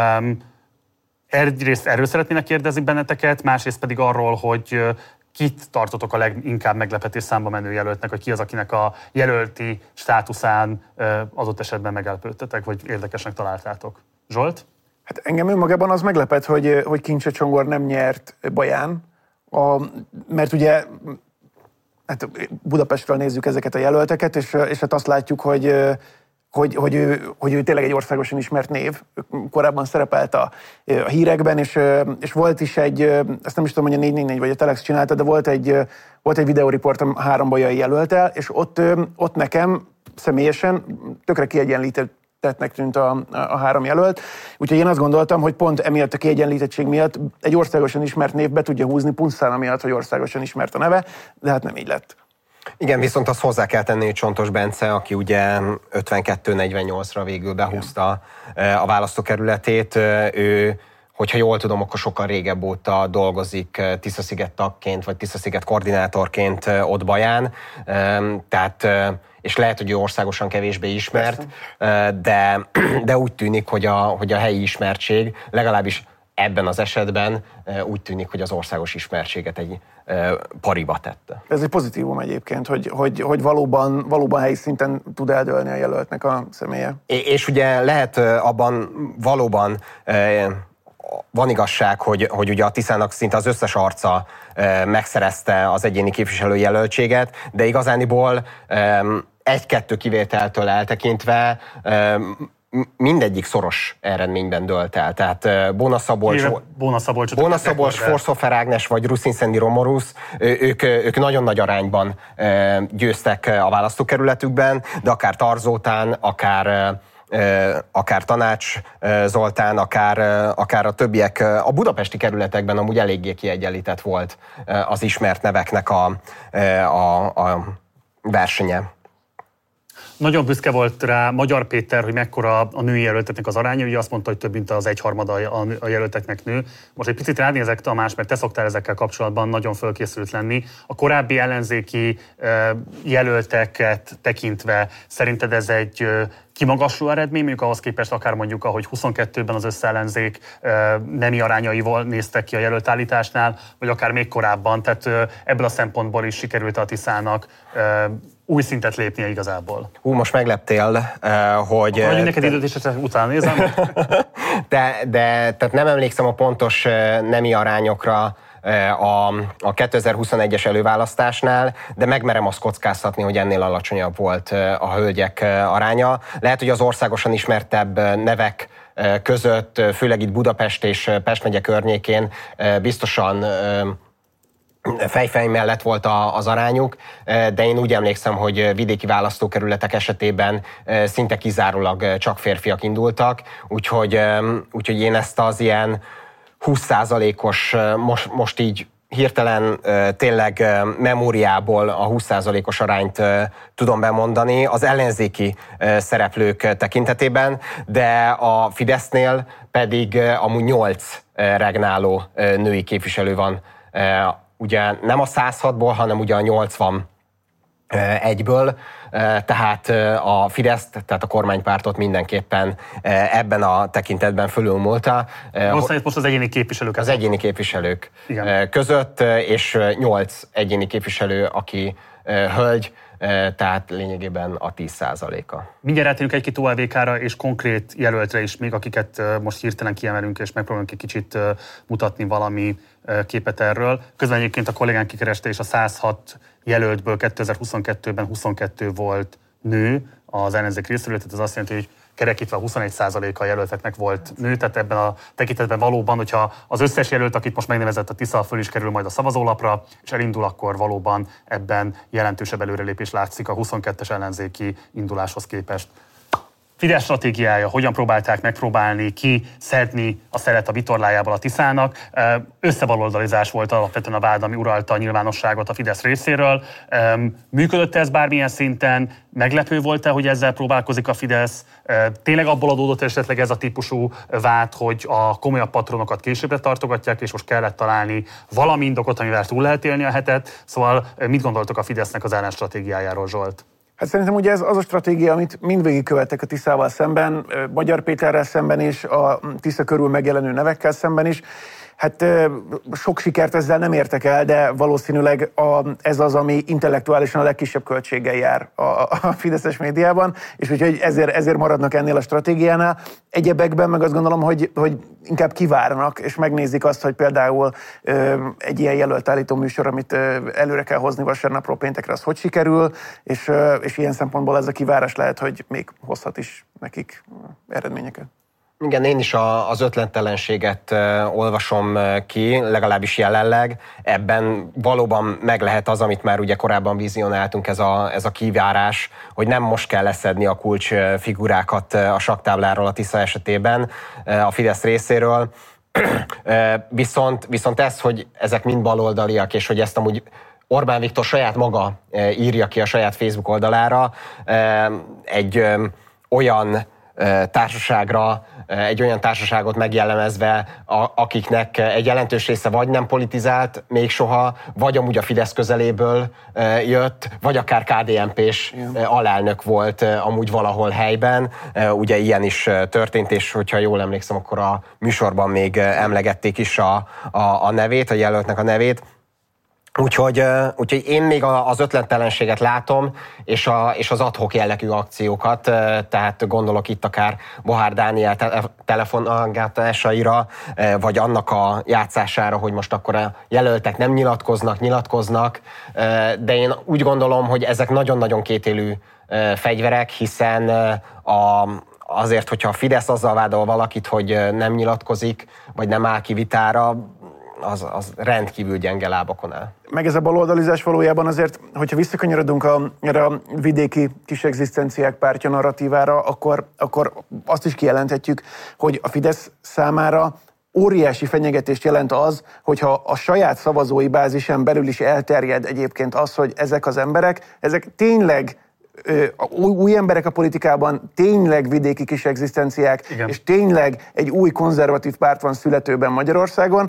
Egyrészt erről szeretnének kérdezni benneteket, másrészt pedig arról, hogy kit tartotok a leginkább meglepetés számba menő jelöltnek, hogy ki az, akinek a jelölti státuszán adott esetben meglepődtetek, vagy érdekesnek találtátok. Zsolt? Hát engem önmagában az meglepett, hogy Kincse Csongor nem nyert Baján, mert ugye hát Budapestről nézzük ezeket a jelölteket, és hát azt látjuk, hogy ő tényleg egy országosan ismert név. Korábban szerepelt a hírekben, és volt is egy, ezt nem is tudom, hogy a 444 vagy a Telex csinálta, de volt egy videóriport a 3 bajai jelöltel, és ott nekem személyesen tökre kiegyenlítettnek tűnt a 3 jelölt. Úgyhogy én azt gondoltam, hogy pont emiatt a kiegyenlítettség miatt egy országosan ismert név be tudja húzni, pusztán amiatt, hogy országosan ismert a neve, de hát nem így lett. Igen, viszont azt hozzá kell tenni, hogy Csontos Bence, aki ugye 52-48-ra végül behúzta a választókerületét, ő, hogyha jól tudom, akkor sokkal régebb óta dolgozik Tisza-sziget tagként, vagy Tisza-sziget koordinátorként ott Baján. Tehát és lehet, hogy ő országosan kevésbé ismert, de úgy tűnik, hogy a helyi ismertség, legalábbis ebben az esetben úgy tűnik, hogy az országos ismertséget egy pariba tette. Ez egy pozitívum egyébként, hogy valóban helyi szinten tud eldőlni a jelöltnek a személye. És ugye lehet abban valóban van igazság, hogy ugye a Tiszának szinte az összes arca megszerezte az egyéni képviselőjelöltséget, de igazániból egy-kettő kivételtől eltekintve mindegyik szoros eredményben dölt el. Tehát Bona Szabolcs, Forshofer Ágnes vagy Ruszin-Szendi Romorus, ők nagyon nagy arányban győztek a választókerületükben, de akár Tarzótán, akár Tanács Zoltán, akár a többiek a budapesti kerületekben amúgy eléggé kiegyenlített volt az ismert neveknek a versenye. Nagyon büszke volt rá Magyar Péter, hogy mekkora a női jelölteknek az aránya, ugye azt mondta, hogy több mint az egyharmada a jelölteknek nő. Most egy picit ránézek, Tamás, mert te szoktál ezekkel kapcsolatban nagyon fölkészült lenni. A korábbi ellenzéki jelölteket tekintve szerinted ez egy kimagasló eredmény, mondjuk ahhoz képest akár mondjuk, ahogy 22-ben az összellenzék nemi arányaival néztek ki a jelöltállításnál, vagy akár még korábban, tehát ebből a szempontból is sikerült a Tiszának új szintet lépnie igazából. Most megleptél, hogy... Akkor neked időt is utána nézem. Tehát nem emlékszem a pontos nemi arányokra a 2021-es előválasztásnál, de megmerem azt kockáztatni, hogy ennél alacsonyabb volt a hölgyek aránya. Lehet, hogy az országosan ismertebb nevek között, főleg itt Budapest és Pest megye környékén biztosan fejfej mellett volt az arányuk, de én úgy emlékszem, hogy vidéki választókerületek esetében szinte kizárólag csak férfiak indultak, úgyhogy én ezt az ilyen 20%-os, most így hirtelen tényleg memóriából a 20%-os arányt tudom bemondani az ellenzéki szereplők tekintetében, de a Fidesznél pedig amúgy 8 regnáló női képviselő van. Ugye nem a 106-ból, hanem ugye a 81-ből, tehát a Fideszt, tehát a kormánypártot mindenképpen ebben a tekintetben fölülmúlta. Most az egyéni képviselők. Az egyéni képviselők között, és 8 egyéni képviselő, aki hölgy, tehát lényegében a 10%-a. Mindjárt rátérünk egy-két OLVK-ra és konkrét jelöltre is, még akiket most hirtelen kiemelünk, és megpróbálunk egy kicsit mutatni valami képet erről. Közben egyébként a kollégánk kikereste, és a 106 jelöltből 2022-ben 22 volt nő az ellenzék részéről, tehát ez azt jelenti, hogy kerekítve 21%-a jelölteknek volt nő, tehát ebben a tekintetben valóban, hogyha az összes jelölt, akit most megnevezett a Tisza, föl is kerül majd a szavazólapra, és elindul, akkor valóban ebben jelentősebb előrelépés látszik a 22-es ellenzéki induláshoz képest. Fidesz stratégiája, hogyan próbálták megpróbálni kiszedni a szelet a vitorlájából a Tiszának. Összebaloldalizás volt alapvetően a vád, ami uralta a nyilvánosságot a Fidesz részéről. Működött ez bármilyen szinten? Meglepő volt-e, hogy ezzel próbálkozik a Fidesz? Tényleg abból adódott esetleg ez a típusú vád, hogy a komolyabb patronokat későbbre tartogatják, és most kellett találni valami indokot, amivel túl lehet élni a hetet? Szóval mit gondoltok a Fidesznek az ellenstratégiájáról, Zsolt? Hát szerintem ugye ez az a stratégia, amit mindvégig követtek a Tiszával szemben, Magyar Péterrel szemben is, a Tisza körül megjelenő nevekkel szemben is. Hát sok sikert ezzel nem értek el, de valószínűleg ez az, ami intellektuálisan a legkisebb költséggel jár a fideszes médiában, és úgyhogy ezért maradnak ennél a stratégiánál. Egyebekben meg azt gondolom, hogy inkább kivárnak, és megnézik azt, hogy például egy ilyen jelöltállító műsor, amit előre kell hozni vasárnapról péntekre, az hogy sikerül, és ilyen szempontból ez a kivárás lehet, hogy még hozhat is nekik eredményeket. Igen, én is az ötlettelenséget olvasom ki, legalábbis jelenleg. Ebben valóban meg lehet az, amit már ugye korábban vizionáltunk, ez a kivárás, hogy nem most kell leszedni a kulcsfigurákat a sakktábláról a Tisza esetében a Fidesz részéről. Viszont ez, hogy ezek mind baloldaliak, és hogy ezt amúgy Orbán Viktor saját maga írja ki a saját Facebook oldalára, egy olyan társaságra, egy olyan társaságot megjellemezve, akiknek egy jelentős része vagy nem politizált még soha, vagy amúgy a Fidesz közeléből jött, vagy akár KDNP-s alelnök volt amúgy valahol helyben. Ugye ilyen is történt, és hogyha jól emlékszem, akkor a műsorban még emlegették is a nevét, a jelöltnek a nevét. Úgyhogy én még az ötlettelenséget látom, és az ad-hoc jellegű akciókat, tehát gondolok itt akár Bohár Dániel telefonálgatásaira, vagy annak a játszására, hogy most akkor a jelöltek nem nyilatkoznak, de én úgy gondolom, hogy ezek nagyon-nagyon kétélű fegyverek, hiszen azért, hogyha a Fidesz azzal vádol valakit, hogy nem nyilatkozik, vagy nem áll ki vitára, az rendkívül gyenge lábakon áll. Meg ez a baloldalizás valójában azért, hogyha visszakanyarodunk erre a vidéki kis egzisztenciák pártja narratívára, akkor azt is kijelenthetjük, hogy a Fidesz számára óriási fenyegetést jelent az, hogyha a saját szavazói bázisen belül is elterjed egyébként az, hogy ezek az emberek, ezek tényleg új emberek a politikában, tényleg vidéki kis egzisztenciák, igen, és tényleg egy új konzervatív párt van születőben Magyarországon.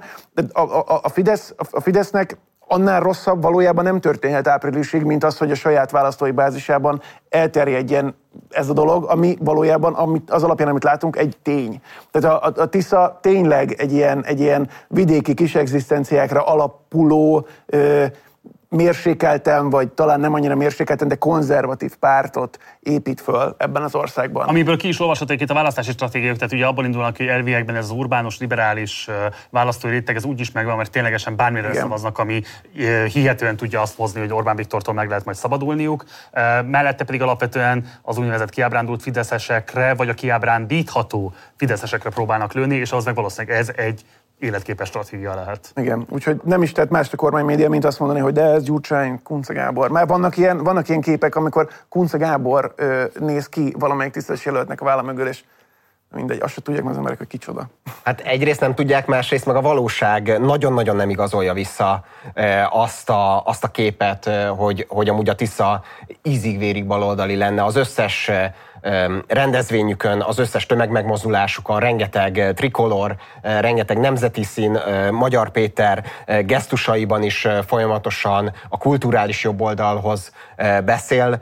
A Fidesznek annál rosszabb valójában nem történhet áprilisig, mint az, hogy a saját választói bázisában elterjedjen ez a dolog, ami valójában az alapján, amit látunk, egy tény. Tehát a Tisza tényleg egy ilyen vidéki kis egzisztenciákra alapuló, mérsékelten, vagy talán nem annyira mérsékelten, de konzervatív pártot épít föl ebben az országban. Amiből ki is olvashatók itt a választási stratégiák, tehát ugye abból indulnak, hogy elviekben ez az urbánus, liberális választói réteg, ez úgy is megvan, mert ténylegesen bármire szavaznak, ami hihetően tudja azt hozni, hogy Orbán Viktortól meg lehet majd szabadulniuk. Mellette pedig alapvetően az úgynevezett kiábrándult fideszesekre, vagy a kiábrándítható fideszesekre próbálnak lőni, és az meg valószínűleg ez egy életképes stratégia lehet. Igen, úgyhogy nem is tett más a kormánymédia, mint azt mondani, hogy de ez Gyurcsány, Kunce Gábor. Már vannak ilyen képek, amikor Kunce Gábor néz ki valamelyik tisztes jelöltnek a válla mögül, és mindegy, azt se tudják meg az emberek, hogy kicsoda. Hát egyrészt nem tudják, másrészt meg a valóság nagyon-nagyon nem igazolja vissza azt a képet, hogy amúgy a Tisza ízig-vérig baloldali lenne. Az összes rendezvényükön, az összes tömegmegmozdulásukon, rengeteg trikolor, rengeteg nemzeti szín, Magyar Péter gesztusaiban is folyamatosan a kulturális jobboldalhoz beszél.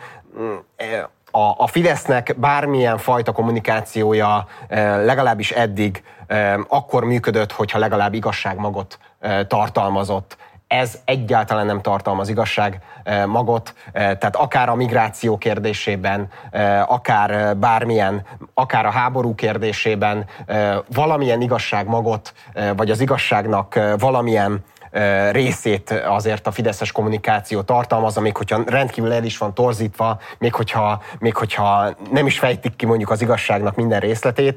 A Fidesznek bármilyen fajta kommunikációja legalábbis eddig akkor működött, hogyha legalább igazságmagot tartalmazott. Ez egyáltalán nem tartalmaz igazságmagot, tehát akár a migráció kérdésében, akár bármilyen, akár a háború kérdésében valamilyen igazságmagot, vagy az igazságnak valamilyen részét azért a fideszes kommunikáció tartalmazza, még hogyha rendkívül el is van torzítva, még hogyha nem is fejtik ki mondjuk az igazságnak minden részletét,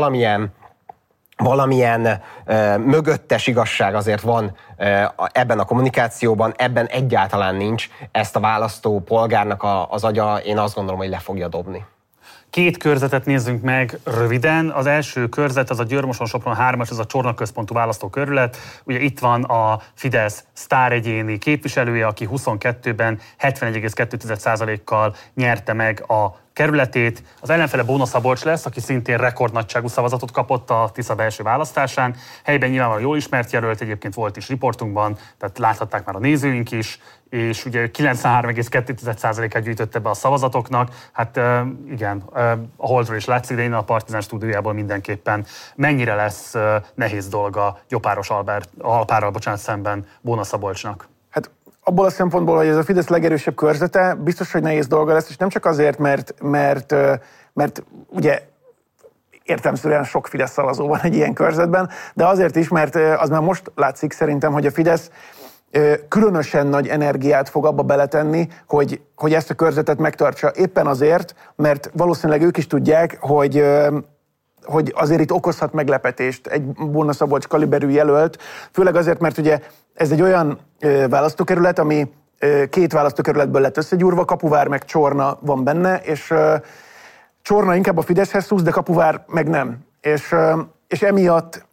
valamilyen mögöttes igazság azért van ebben a kommunikációban, ebben egyáltalán nincs. Ezt a választó polgárnak az agya, én azt gondolom, hogy le fogja dobni. Két körzetet nézzünk meg röviden. Az első körzet az a Győr-Moson-Sopron 3-as, ez a Csorna központú választókerület. Ugye itt van a Fidesz sztáregyéni képviselője, aki 22-ben 71,2%-kal nyerte meg a kerületét. Az ellenfele Bóna Szabolcs lesz, aki szintén rekordnagyságú szavazatot kapott a Tisza belső választásán. Helyben nyilvánvalóan jól ismert jelölt, egyébként volt is riportunkban, tehát láthatták már a nézőink is, és ugye 93,2%-át gyűjtötte be a szavazatoknak. Hát igen, a Holdról is látszik, de innen a Partizán stúdiójából mindenképpen. Mennyire lesz nehéz dolga Gyopáros Alpárral szemben Bóna Szabolcsnak? Hát abból a szempontból, hogy ez a Fidesz legerősebb körzete, biztos, hogy nehéz dolga lesz, és nem csak azért, mert ugye értelemszerűen sok Fidesz szavazó van egy ilyen körzetben, de azért is, mert az már most látszik szerintem, hogy a Fidesz különösen nagy energiát fog abba beletenni, hogy ezt a körzetet megtartsa. Éppen azért, mert valószínűleg ők is tudják, hogy azért itt okozhat meglepetést egy Bóna Szabolcs kaliberű jelölt, főleg azért, mert ugye ez egy olyan választókerület, ami két választókerületből lett összegyúrva, Kapuvár meg Csorna van benne, és Csorna inkább a Fideszhez szúsz, de Kapuvár meg nem. És emiatt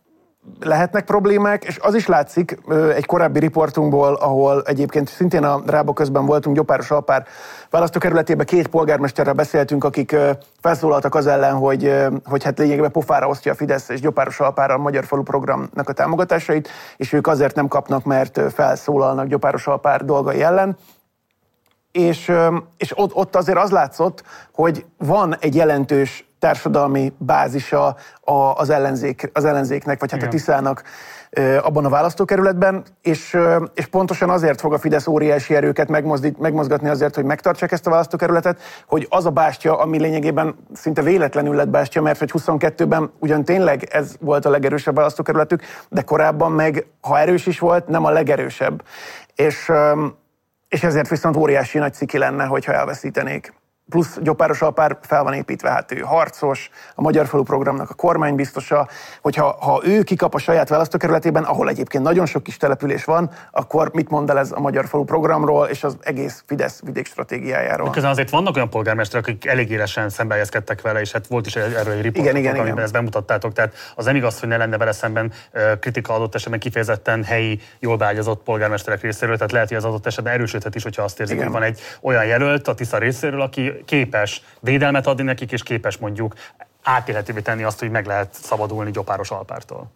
lehetnek problémák, és az is látszik egy korábbi riportunkból, ahol egyébként szintén a Rába közben voltunk, Gyopáros-Alpár választókerületében 2 polgármesterrel beszéltünk, akik felszólaltak az ellen, hogy hát lényegében pofára osztja a Fidesz és Gyopáros-Alpár a Magyar Falu programnak a támogatásait, és ők azért nem kapnak, mert felszólalnak Gyopáros-Alpár dolgai ellen. És ott azért az látszott, hogy van egy jelentős társadalmi bázisa az ellenzéknek, vagy hát a Tiszának abban a választókerületben, és pontosan azért fog a Fidesz óriási erőket megmozgatni azért, hogy megtartsák ezt a választókerületet, hogy az a bástya, ami lényegében szinte véletlenül lett bástya, mert hogy 22-ben ugyan tényleg ez volt a legerősebb választókerületük, de korábban meg, ha erős is volt, nem a legerősebb. És ezért viszont óriási nagy ciki lenne, hogyha elveszítenék. Plusz Gyopáros-Alpár fel van építve, hát ő harcos, a Magyar Falu programnak a kormánybiztosa, hogyha ő kikap a saját választókerületében, ahol egyébként nagyon sok kis település van, akkor mit mond el ez a Magyar Falu programról és az egész Fidesz vidékstratégiájáról? Közben azért vannak olyan polgármesterek, akik elég élesen szembejelezkedtek vele, és hát volt is erről egy riportok, amiben ezt bemutattátok. Tehát az nem igaz, hogy ne lenne vele szemben kritika adott esetben kifejezetten helyi, jól beágyazott polgármesterek részéről, tehát lehet, hogy az adott esetben erősödhet is, hogyha azt érzik, hogy van egy olyan jelölt a Tisza részéről, aki képes védelmet adni nekik, és képes mondjuk átélhetővé tenni azt, hogy meg lehet szabadulni Gyopáros-Alpártól.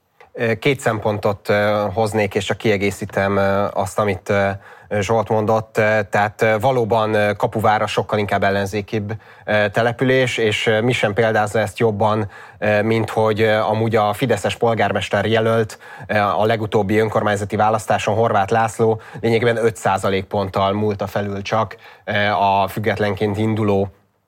2 szempontot hoznék, és csak kiegészítem azt, amit Zsolt mondott. Tehát valóban Kapuvár sokkal inkább ellenzékibb település, és mi sem példázza ezt jobban, mint hogy amúgy a fideszes polgármester jelölt a legutóbbi önkormányzati választáson, Horváth László lényegében 5% ponttal múlta felül csak a függetlenként induló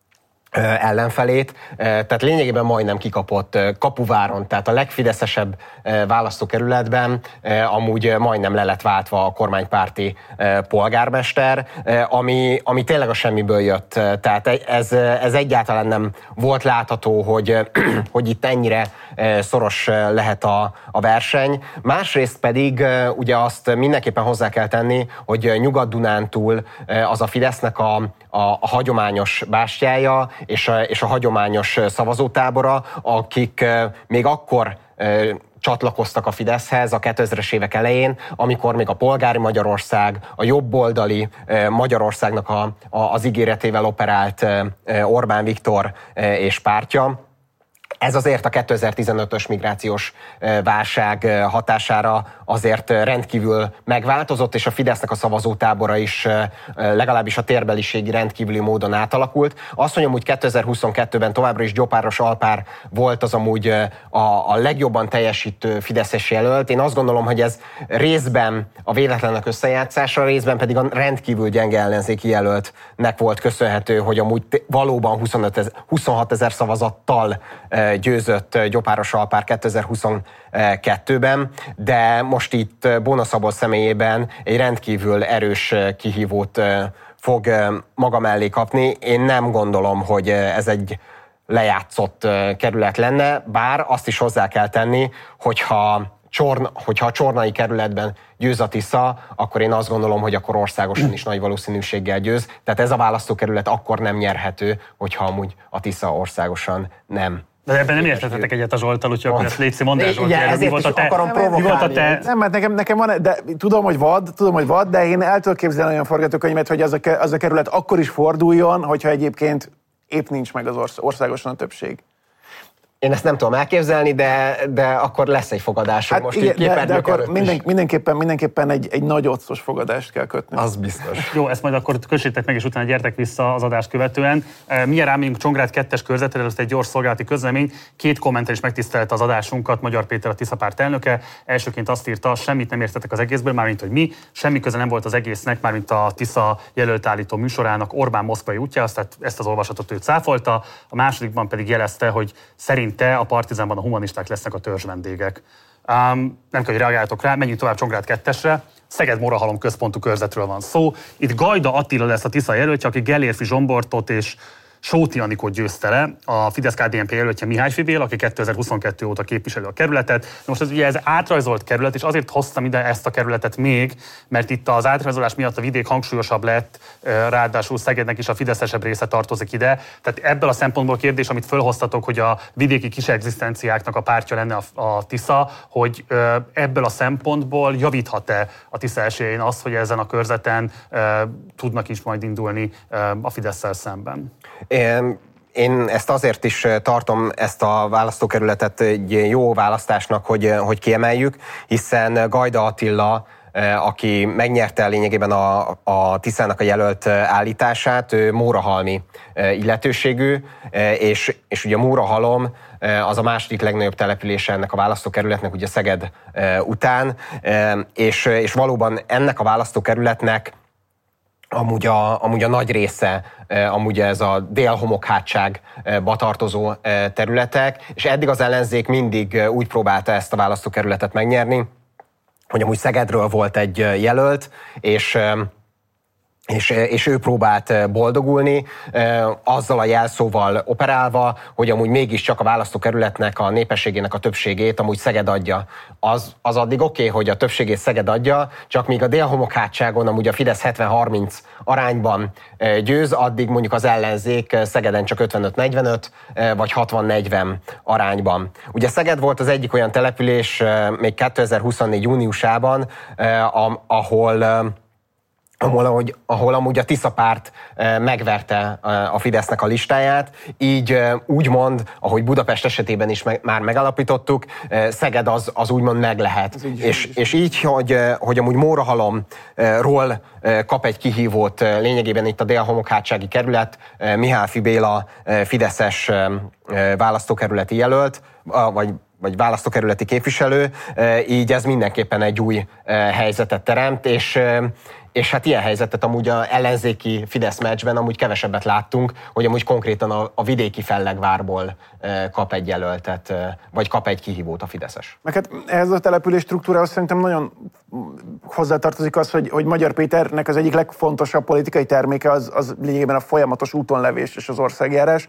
ellenfelét, tehát lényegében majdnem kikapott Kapuváron, tehát a legfideszesebb választókerületben amúgy majdnem le lett váltva a kormánypárti polgármester, ami tényleg a semmiből jött. Tehát ez egyáltalán nem volt látható, hogy itt ennyire szoros lehet a verseny. Másrészt pedig ugye azt mindenképpen hozzá kell tenni, hogy Nyugat-Dunántúl az a Fidesznek a hagyományos bástyája és a hagyományos szavazótábora, akik még akkor csatlakoztak a Fideszhez a 2000-es évek elején, amikor még a polgári Magyarország, a jobboldali Magyarországnak az ígéretével operált Orbán Viktor és pártja. Ez azért a 2015-ös migrációs válság hatására azért rendkívül megváltozott, és a Fidesznek a szavazótábora is legalábbis a térbeliségi rendkívüli módon átalakult. Azt, hogy amúgy 2022-ben továbbra is Gyopáros-Alpár volt az amúgy a legjobban teljesítő fideszes jelölt. Én azt gondolom, hogy ez részben a véletlenek összejátszása, részben pedig a rendkívül gyenge ellenzéki jelöltnek volt köszönhető, hogy amúgy valóban 26 000 szavazattal győzött Gyopáros-Alpár 2022-ben, de most itt Bóna Szabolcs személyében egy rendkívül erős kihívót fog maga mellé kapni. Én nem gondolom, hogy ez egy lejátszott kerület lenne, bár azt is hozzá kell tenni, hogyha a csornai kerületben győz a Tisza, akkor én azt gondolom, hogy akkor országosan is nagy valószínűséggel győz. Tehát ez a választókerület akkor nem nyerhető, hogyha amúgy a Tisza országosan nem. De ebben nem értetek egyet a Zsolttal, úgyhogy akkor ezt légy mondál, Zsolt, mi volt a te... Nem, mert nekem van, de tudom, hogy vad, de én el tudok képzelni olyan forgatókönyvet, hogy az a kerület akkor is forduljon, hogyha egyébként épp nincs meg az országosan a többség. Én ezt nem tudom elképzelni, de akkor lesz egy fogadás. Hát most igen, de akkor mindenképpen egy nagy ocos fogadást kell kötni. Az biztos. Jó, ezt majd akkor kössétek meg, és utána gyertek vissza az adást követően. Milyen rámegyünk Csongrád 2-es körzetre, előtt egy gyors szolgálati közlemény. 2 kommentel is megtisztelte az adásunkat Magyar Péter, a Tisza párt elnöke. Elsőként azt írta, semmit nem értetek az egészből, mármint hogy mi, semmi köze nem volt az egésznek, mármint a Tisza jelölt állító műsorának Orbán moszkvai útjához, tehát ezt az olvasatot ő cáfolta. A másodikban pedig jelezte, hogy szerinte a Partizánban a humanisták lesznek a törzsvendégek. Nem kell, hogy reagáljatok rá, menjünk tovább Csongrád 2-esre. Szeged-Morahalom központú körzetről van szó. Itt Gajda Attila lesz a Tisza jelöltje, aki Gellérfi Zsombortot és Sóti Anikót győzte le, a Fidesz-KDNP jelöltje Mihály Fibél, aki 2022 óta képviseli a kerületet. Most ez átrajzolt kerület, és azért hoztam ide ezt a kerületet még, mert itt az átrajzolás miatt a vidék hangsúlyosabb lett, ráadásul Szegednek is a fideszesebb része tartozik ide. Tehát ebből a szempontból kérdés, amit fölhoztatok, hogy a vidéki kis egzisztenciáknak a pártja lenne a Tisza, hogy ebből a szempontból javíthat-e a Tisza esélyén az, hogy ezen a körzeten tudnak is majd indulni a Fidesszel szemben? Én ezt azért is tartom, ezt a választókerületet egy jó választásnak, hogy kiemeljük, hiszen Gajda Attila, aki megnyerte lényegében a Tiszának a jelölt állítását, ő mórahalmi illetőségű, és ugye Mórahalom az a második legnagyobb települése ennek a választókerületnek, ugye Szeged után, és valóban ennek a választókerületnek amúgy a nagy része, amúgy ez a Dél-Homokhátságba tartozó területek, és eddig az ellenzék mindig úgy próbálta ezt a választókerületet megnyerni, hogy amúgy Szegedről volt egy jelölt, és ő próbált boldogulni, azzal a jelszóval operálva, hogy amúgy mégiscsak a választókerületnek a népességének a többségét amúgy Szeged adja. Az addig oké, hogy a többségét Szeged adja, csak míg a Dél-Homokhátságon amúgy a Fidesz 70-30 arányban győz, addig mondjuk az ellenzék Szegeden csak 55-45 vagy 60-40 arányban. Ugye Szeged volt az egyik olyan település még 2024 júniusában, ahol amúgy a Tisza párt megverte a Fidesznek a listáját, így úgymond, ahogy Budapest esetében is már megalapítottuk, Szeged az úgymond meg lehet. És így, hogy amúgy Mórahalomról kap egy kihívót lényegében itt a Dél-Homokhátsági kerület, Mihály Fibéla fideszes választókerületi jelölt, vagy választókerületi képviselő, így ez mindenképpen egy új helyzetet teremt, és hát ilyen helyzetet amúgy az ellenzéki Fidesz meccsben amúgy kevesebbet láttunk, hogy amúgy konkrétan a vidéki Fellegvárból kap egy jelöltet, vagy kap egy kihívót a fideszes. Meg hát ehhez a település struktúrához szerintem nagyon hozzátartozik az, hogy Magyar Péternek az egyik legfontosabb politikai terméke az lényegében a folyamatos útonlevés és az országjárás,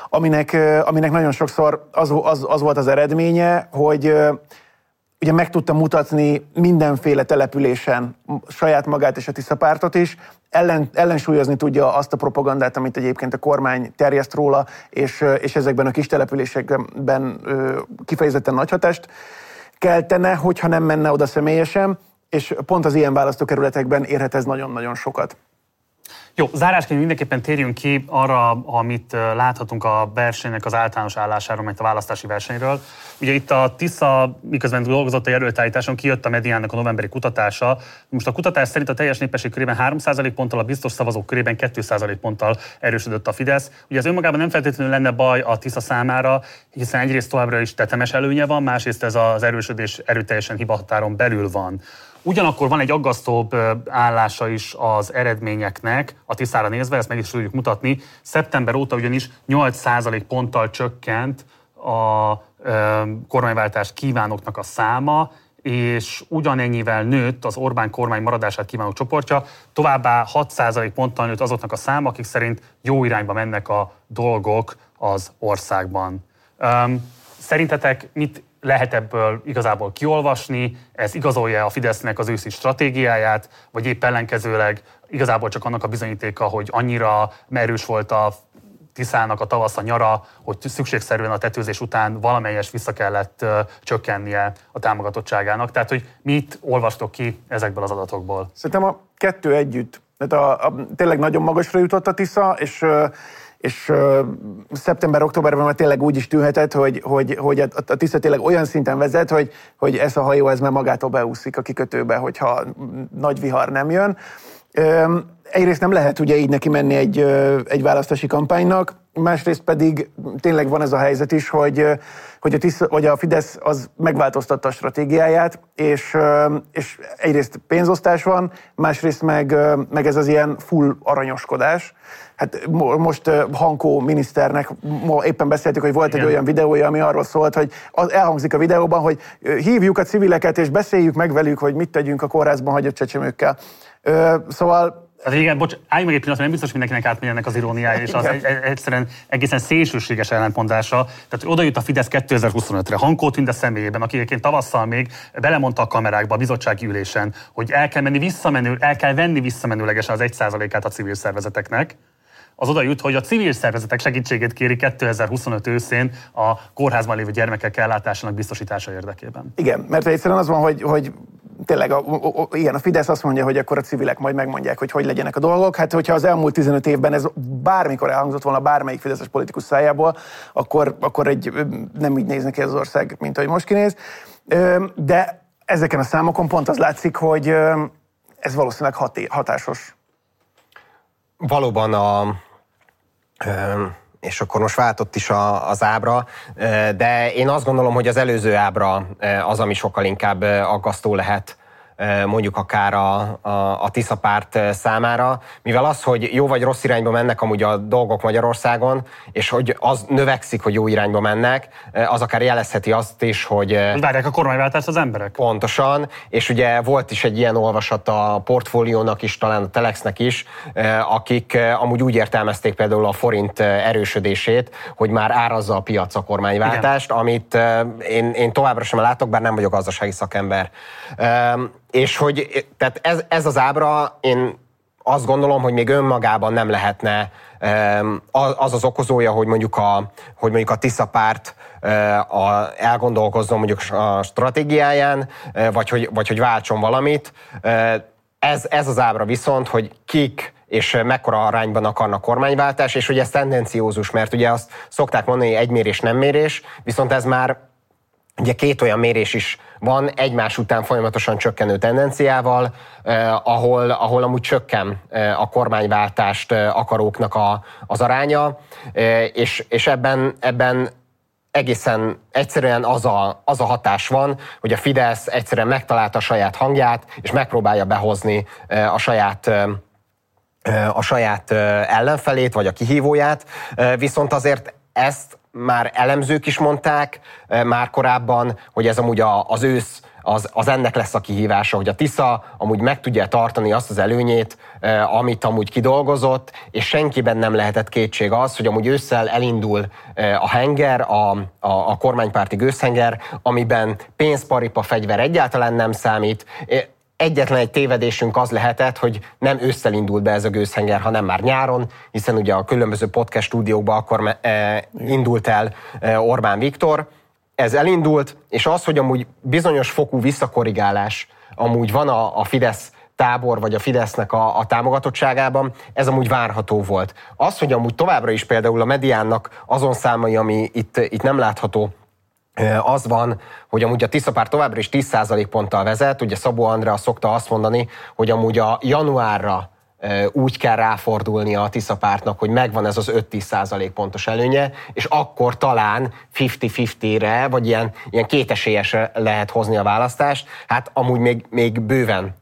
aminek nagyon sokszor az volt az eredménye, hogy ugye meg tudta mutatni mindenféle településen saját magát és a Tisza pártot is, ellensúlyozni tudja azt a propagandát, amit egyébként a kormány terjeszt róla, és ezekben a kis településekben kifejezetten nagy hatást keltene, hogyha nem menne oda személyesen, és pont az ilyen választókerületekben érhet ez nagyon-nagyon sokat. Jó, zárásként mindenképpen térjünk ki arra, amit láthatunk a versenynek az általános állásáról, mert a választási versenyről. Ugye itt a Tisza, miközben dolgozott a jelöltállításon, kijött a Mediánnak a novemberi kutatása. Most a kutatás szerint a teljes népesség körében 3% ponttal, a biztos szavazók körében 2% ponttal erősödött a Fidesz. Ugye ez önmagában nem feltétlenül lenne baj a Tisza számára, hiszen egyrészt továbbra is tetemes előnye van, másrészt ez az erősödés erőteljesen hibahatáron belül van. Ugyanakkor van egy aggasztóbb állása is az eredményeknek a Tiszára nézve, ezt meg is tudjuk mutatni. Szeptember óta ugyanis 8% ponttal csökkent a kormányváltást kívánóknak a száma, és ugyanennyivel nőtt az Orbán kormány maradását kívánó csoportja, továbbá 6% ponttal nőtt azoknak a száma, akik szerint jó irányba mennek a dolgok az országban. Szerintetek mit lehet ebből igazából kiolvasni? Ez igazolja a Fidesznek az őszi stratégiáját, vagy épp ellenkezőleg igazából csak annak a bizonyítéka, hogy annyira erős volt a Tiszának a tavasz, a nyara, hogy szükségszerűen a tetőzés után valamelyes vissza kellett csökkennie a támogatottságának. Tehát, hogy mit olvastok ki ezekből az adatokból? Szerintem a kettő együtt. Tehát tényleg nagyon magasra jutott a Tisza, és szeptember-októberben már tényleg úgy is tűnhetett, hogy a Tisza tényleg olyan szinten vezet, hogy ez a hajó ez már magától beúszik a kikötőbe, hogyha nagy vihar nem jön. Egyrészt nem lehet ugye így neki menni egy választási kampánynak, másrészt pedig tényleg van ez a helyzet is, hogy a Fidesz az megváltoztatta a stratégiáját, és egyrészt pénzosztás van, másrészt meg ez az ilyen full aranyoskodás. Hát most Hankó miniszternek éppen beszéltük, hogy volt egy olyan videója, ami arról szólt, hogy elhangzik a videóban, hogy hívjuk a civileket és beszéljük meg velük, hogy mit tegyünk a kórházban hagyott csecsemőkkel. Szóval Hát igen, bocs, állj meg egy pillanat, nem biztos mindenkinek átmegy ennek az iróniája, és az egyszerűen egészen szélsőséges ellentmondása. Tehát oda jut a Fidesz 2025-re, Hankó Tünde személyében, aki egyébként tavasszal még belemondta a kamerákba, a bizottsági ülésen, hogy el kell venni visszamenőlegesen az 1%-át a civil szervezeteknek. Az oda jut, hogy a civil szervezetek segítségét kéri 2025 őszén a kórházban lévő gyermekek ellátásának biztosítása érdekében. Igen, mert egyszerűen az van, hogy tényleg igen, a Fidesz azt mondja, hogy akkor a civilek majd megmondják, hogy legyenek a dolgok. Hát, hogyha az elmúlt 15 évben ez bármikor elhangzott volna bármelyik fideszes politikus szájából, akkor nem így néznek ki az ország, mint ahogy most kinéz. De ezeken a számokon pont az látszik, hogy ez valószínűleg hatásos. Valóban és akkor most váltott is az ábra, de én azt gondolom, hogy az előző ábra az, ami sokkal inkább aggasztó lehet mondjuk akár a Tisza párt számára, mivel az, hogy jó vagy rossz irányba mennek amúgy a dolgok Magyarországon, és hogy az növekszik, hogy jó irányba mennek, az akár jelezheti azt is, hogy... Várják a kormányváltást az emberek. Pontosan, és ugye volt is egy ilyen olvasat a Portfóliónak is, talán a Telexnek is, akik amúgy úgy értelmezték például a forint erősödését, hogy már árazza a piac a kormányváltást, igen, amit én továbbra sem látok, bár nem vagyok gazdasági szakember. És hogy tehát ez az ábra, én azt gondolom, hogy még önmagában nem lehetne az az okozója, hogy mondjuk a Tisza párt elgondolkozzon mondjuk a stratégiáján, vagy hogy váltson valamit. Ez az ábra viszont, hogy kik és mekkora arányban akarnak kormányváltás, és hogy ez tendenciózus, mert ugye azt szokták mondani, hogy egy mérés nem mérés, viszont ez már ugye két olyan mérés is van egymás után folyamatosan csökkenő tendenciával, ahol amúgy csökken a kormányváltást akaróknak az aránya, és ebben egészen egyszerűen az a hatás van, hogy a Fidesz egyszerűen megtalálta a saját hangját, és megpróbálja behozni a saját ellenfelét, vagy a kihívóját, viszont azért ezt már elemzők is mondták már korábban, hogy ez amúgy az ősz, az ennek lesz a kihívása, hogy a Tisza amúgy meg tudja tartani azt az előnyét, amit amúgy kidolgozott, és senkiben nem lehetett kétség az, hogy amúgy ősszel elindul a henger, a kormánypárti gőzhenger, amiben pénz, paripa, fegyver egyáltalán nem számít. Egyetlen egy tévedésünk az lehetett, hogy nem ősszel indult be ez a gőzhenger, hanem már nyáron, hiszen ugye a különböző podcast stúdiókba akkor indult el Orbán Viktor. Ez elindult, és az, hogy amúgy bizonyos fokú visszakorrigálás amúgy van a Fidesz tábor, vagy a Fidesznek a támogatottságában, ez amúgy várható volt. Az, hogy amúgy továbbra is például a Mediánnak azon számai, ami itt nem látható, az van, hogy amúgy a Tisza párt továbbra is 10% ponttal vezet, ugye Szabó Andrea szokta azt mondani, hogy amúgy a januárra úgy kell ráfordulnia a Tisza pártnak, hogy megvan ez az 5-10% pontos előnye, és akkor talán 50-50-re, vagy ilyen kétesélyesre lehet hozni a választást. Hát amúgy még bőven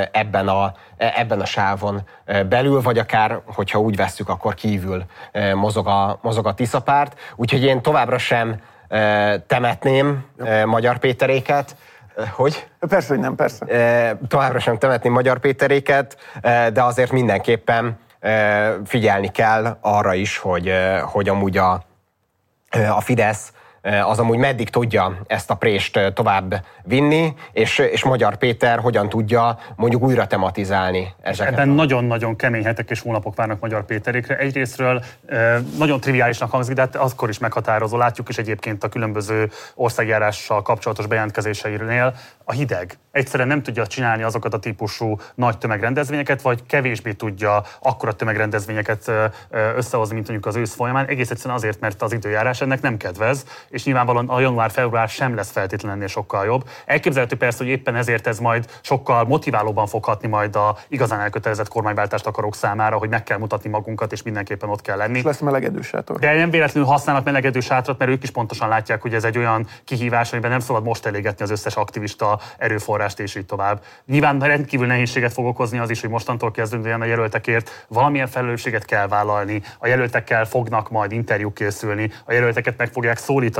ebben a sávon belül, vagy akár, hogyha úgy vesszük, akkor kívül mozog a Tisza párt. Úgyhogy én továbbra sem temetném Magyar Péteréket. Hogy? Persze, hogy nem, persze. Továbbra sem temetném Magyar Péteréket, de azért mindenképpen figyelni kell arra is, hogy amúgy a Fidesz az amúgy meddig tudja ezt a prést tovább vinni, és Magyar Péter hogyan tudja mondjuk újra tematizálni ezeket. Ebben nagyon-nagyon kemény hetek és hónapok várnak Magyar Péterékre. Egyrésztről nagyon triviálisnak hangzik, de hát akkor is meghatározó. Látjuk is egyébként a különböző országjárással kapcsolatos bejelentkezéseinél a hideg. Egyszerűen nem tudja csinálni azokat a típusú nagy tömegrendezvényeket, vagy kevésbé tudja akkora tömegrendezvényeket összehozni, mint mondjuk az ősz folyamán. Egész egyszerűen azért, mert az időjárás ennek nem kedvez, és nyilvánvalóan a január-február sem lesz feltétlenül ennél sokkal jobb. Elképzelhető persze, hogy éppen ezért ez majd sokkal motiválóban fog hatni majd a igazán elkötelezett kormányváltást akarók számára, hogy meg kell mutatni magunkat, és mindenképpen ott kell lenni. És lesz melegedő sátor. De nem véletlenül használnak melegedő sátrat, mert ők is pontosan látják, hogy ez egy olyan kihívás, amiben nem szabad most elégetni az összes aktivista erőforrást, és így tovább. Nyilván rendkívül nehézséget fog okozni az is, hogy mostantól kezdődően a jelöltekért valamilyen felelősséget kell vállalni. A jelöltekkel fognak majd interjúk készülni, a jelölteket meg fogják szólítani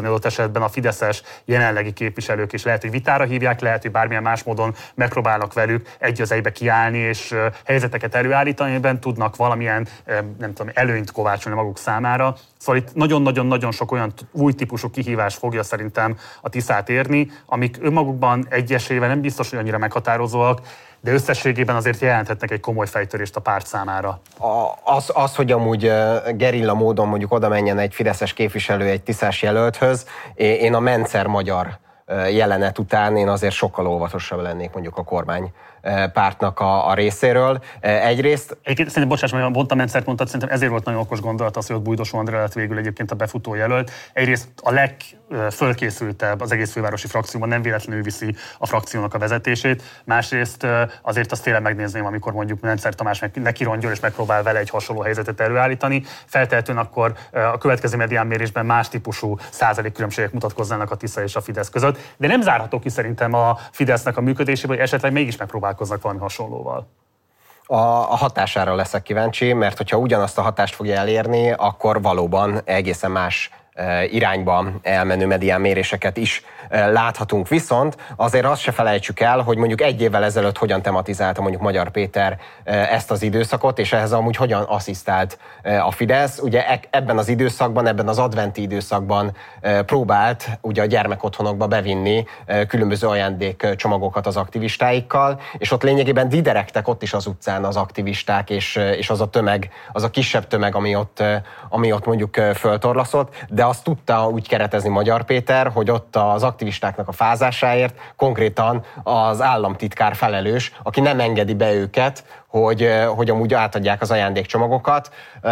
állítani adott esetben a fideszes jelenlegi képviselők is. Lehet, hogy vitára hívják, lehet, hogy bármilyen más módon megpróbálnak velük egy az egybe kiállni, és helyzeteket előállítani, amiben tudnak valamilyen, nem tudom, előnyt kovácsolni maguk számára. Szóval itt nagyon-nagyon sok olyan új típusú kihívás fogja szerintem a Tiszát érni, amik önmagukban egyesével nem biztos, hogy annyira meghatározóak, de összességében azért jelenthetnek egy komoly fejtörést a párt számára. Az, hogy amúgy gerilla módon mondjuk oda menjen egy fideszes képviselő egy tiszás jelölthöz, én a Mencer magyar jelenet után én azért sokkal óvatosabb lennék mondjuk a kormány pártnak a részéről. Egyrészt... Egyébként szerintem, bocsáss, mert pont a Mencert mondtad, szerintem ezért volt nagyon okos gondolat az, hogy ott Bújdosó Andrea lett végül egyébként a befutó jelölt. Egyrészt a legfölkészültebb az egész fővárosi frakcióban, nem véletlenül viszi a frakciónak a vezetését. Másrészt azért azt tényleg megnézném, amikor mondjuk Mencer Tamás neki rongyol és megpróbál vele egy hasonló helyzetet előállítani. Feltehetően akkor a következő mediánmérésben más típusú százalékkülönbségek mutatkoznának a Tisza és a Fidesz között. De nem zárható ki szerintem a Fidesznek a működéséből, hogy esetleg mégis megpróbálkoznak valami hasonlóval. A hatására leszek kíváncsi, mert hogyha ugyanazt a hatást fogja elérni, akkor valóban egészen más irányba elmenő mediánméréseket is láthatunk. Viszont azért azt se felejtsük el, hogy mondjuk egy évvel ezelőtt hogyan tematizálta mondjuk Magyar Péter ezt az időszakot, és ehhez amúgy hogyan asszisztált a Fidesz. Ugye ebben az időszakban, ebben az adventi időszakban próbált ugye a gyermekotthonokba bevinni különböző ajándékcsomagokat az aktivistáikkal, és ott lényegében diderektek ott is az utcán az aktivisták, és az a tömeg, az a kisebb tömeg, ami ott mondjuk föltorlaszott, de azt tudta úgy keretezni Magyar Péter, hogy ott az aktivistáknak a fázásáért konkrétan az államtitkár felelős, aki nem engedi be őket, hogy amúgy átadják az ajándékcsomagokat.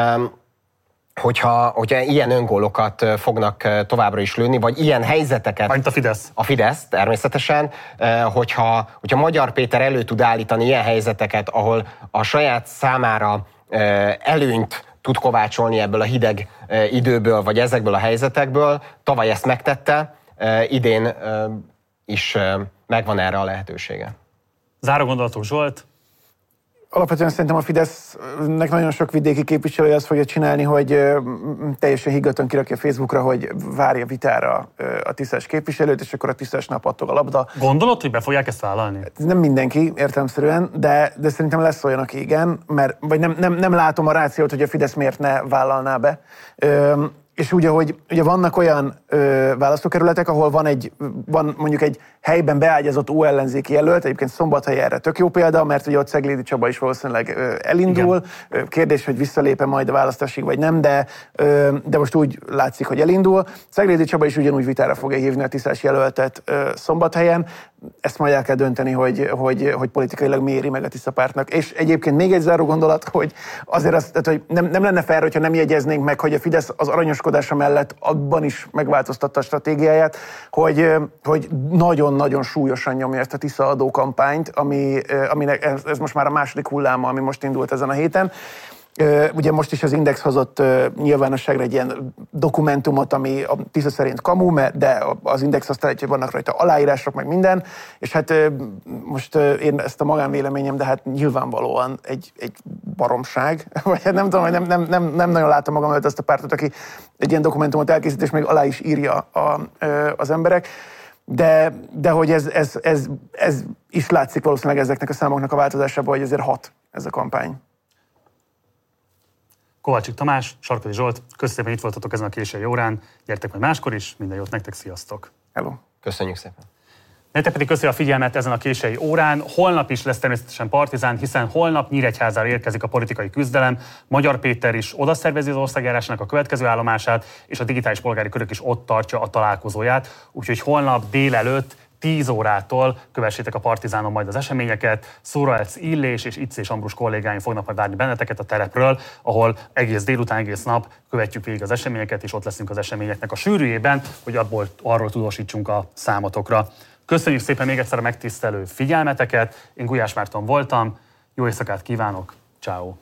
Hogyha ilyen öngólokat fognak továbbra is lőni, vagy ilyen helyzeteket... Mint a Fidesz. A Fidesz, természetesen. Hogyha Magyar Péter elő tud állítani ilyen helyzeteket, ahol a saját számára előnyt tud kovácsolni ebből a hideg időből, vagy ezekből a helyzetekből. Tavaly ezt megtette, idén is megvan erre a lehetősége. Záró gondolatok, Zsolt? Alapvetően szerintem a Fidesznek nagyon sok vidéki képviselője azt fogja csinálni, hogy teljesen higgadtan kirakja Facebookra, hogy várja vitára a tisztás képviselőt, és akkor a tisztás nap attól a labda. Gondolod, hogy be fogják ezt vállalni? Nem mindenki, értelemszerűen, de szerintem lesz olyan, aki igen, mert vagy nem látom a rációt, hogy a Fidesz miért ne vállalná be. És ugye, hogy ugye vannak olyan választókerületek, ahol van mondjuk egy helyben beágyazott ellenzéki jelölt, egyébként Szombathely erre tök jó példa, mert ugye ott Ceglédi Csaba is valószínűleg elindul. Igen. Kérdés, hogy visszalép-e majd a választásig, vagy nem, de most úgy látszik, hogy elindul. Ceglédi Csaba is ugyanúgy vitára fogja hívni a tisztás jelöltet Szombathelyen. Ezt majd el kell dönteni, hogy politikailag mi éri meg a Tisza pártnak. És egyébként még egy záró gondolat, hogy azért tehát, hogy nem lenne fair, hogyha nem jegyeznénk meg, hogy a Fidesz az aranyoskodása mellett abban is megváltoztatta a stratégiáját, hogy nagyon-nagyon súlyosan nyomja ezt a Tisza adó kampányt, aminek ez most már a második hulláma, ami most indult ezen a héten. Ugye most is az Index hozott nyilvánosságra egy ilyen dokumentumot, ami a Tisza szerint kamu, de az Index azt állítja, hogy vannak rajta aláírások, meg minden, és hát most én ezt a magánvéleményem, de hát nyilvánvalóan egy baromság, vagy hát nem tudom, hogy nem nagyon látom magam előtt azt a pártot, aki egy ilyen dokumentumot elkészít, és még alá is írja az emberek. De hogy ez is látszik valószínűleg ezeknek a számoknak a változásában, hogy ezért hat ez a kampány. Kovácsik Tamás, Sarkadi Zsolt, köszönöm, hogy itt voltatok ezen a késői órán. Gyertek majd máskor is, minden jót nektek, sziasztok! Hello! Köszönjük szépen! Nektek pedig köszönjük a figyelmet ezen a késői órán. Holnap is lesz természetesen Partizán, hiszen holnap Nyíregyházára érkezik a politikai küzdelem. Magyar Péter is oda szervezi az országjárásának a következő állomását, és a digitális polgári körök is ott tartja a találkozóját. Úgyhogy holnap délelőtt 10 órától kövessétek a Partizánon majd az eseményeket. Szóraelc Illés és Icz és Ambrus kollégáim fognak majd várni benneteket a terepről, ahol egész délután, egész nap követjük végig az eseményeket, és ott leszünk az eseményeknek a sűrűjében, hogy arról tudósítsunk a számotokra. Köszönjük szépen még egyszer a megtisztelő figyelmeteket. Én Gulyás Márton voltam. Jó éjszakát kívánok. Ciao.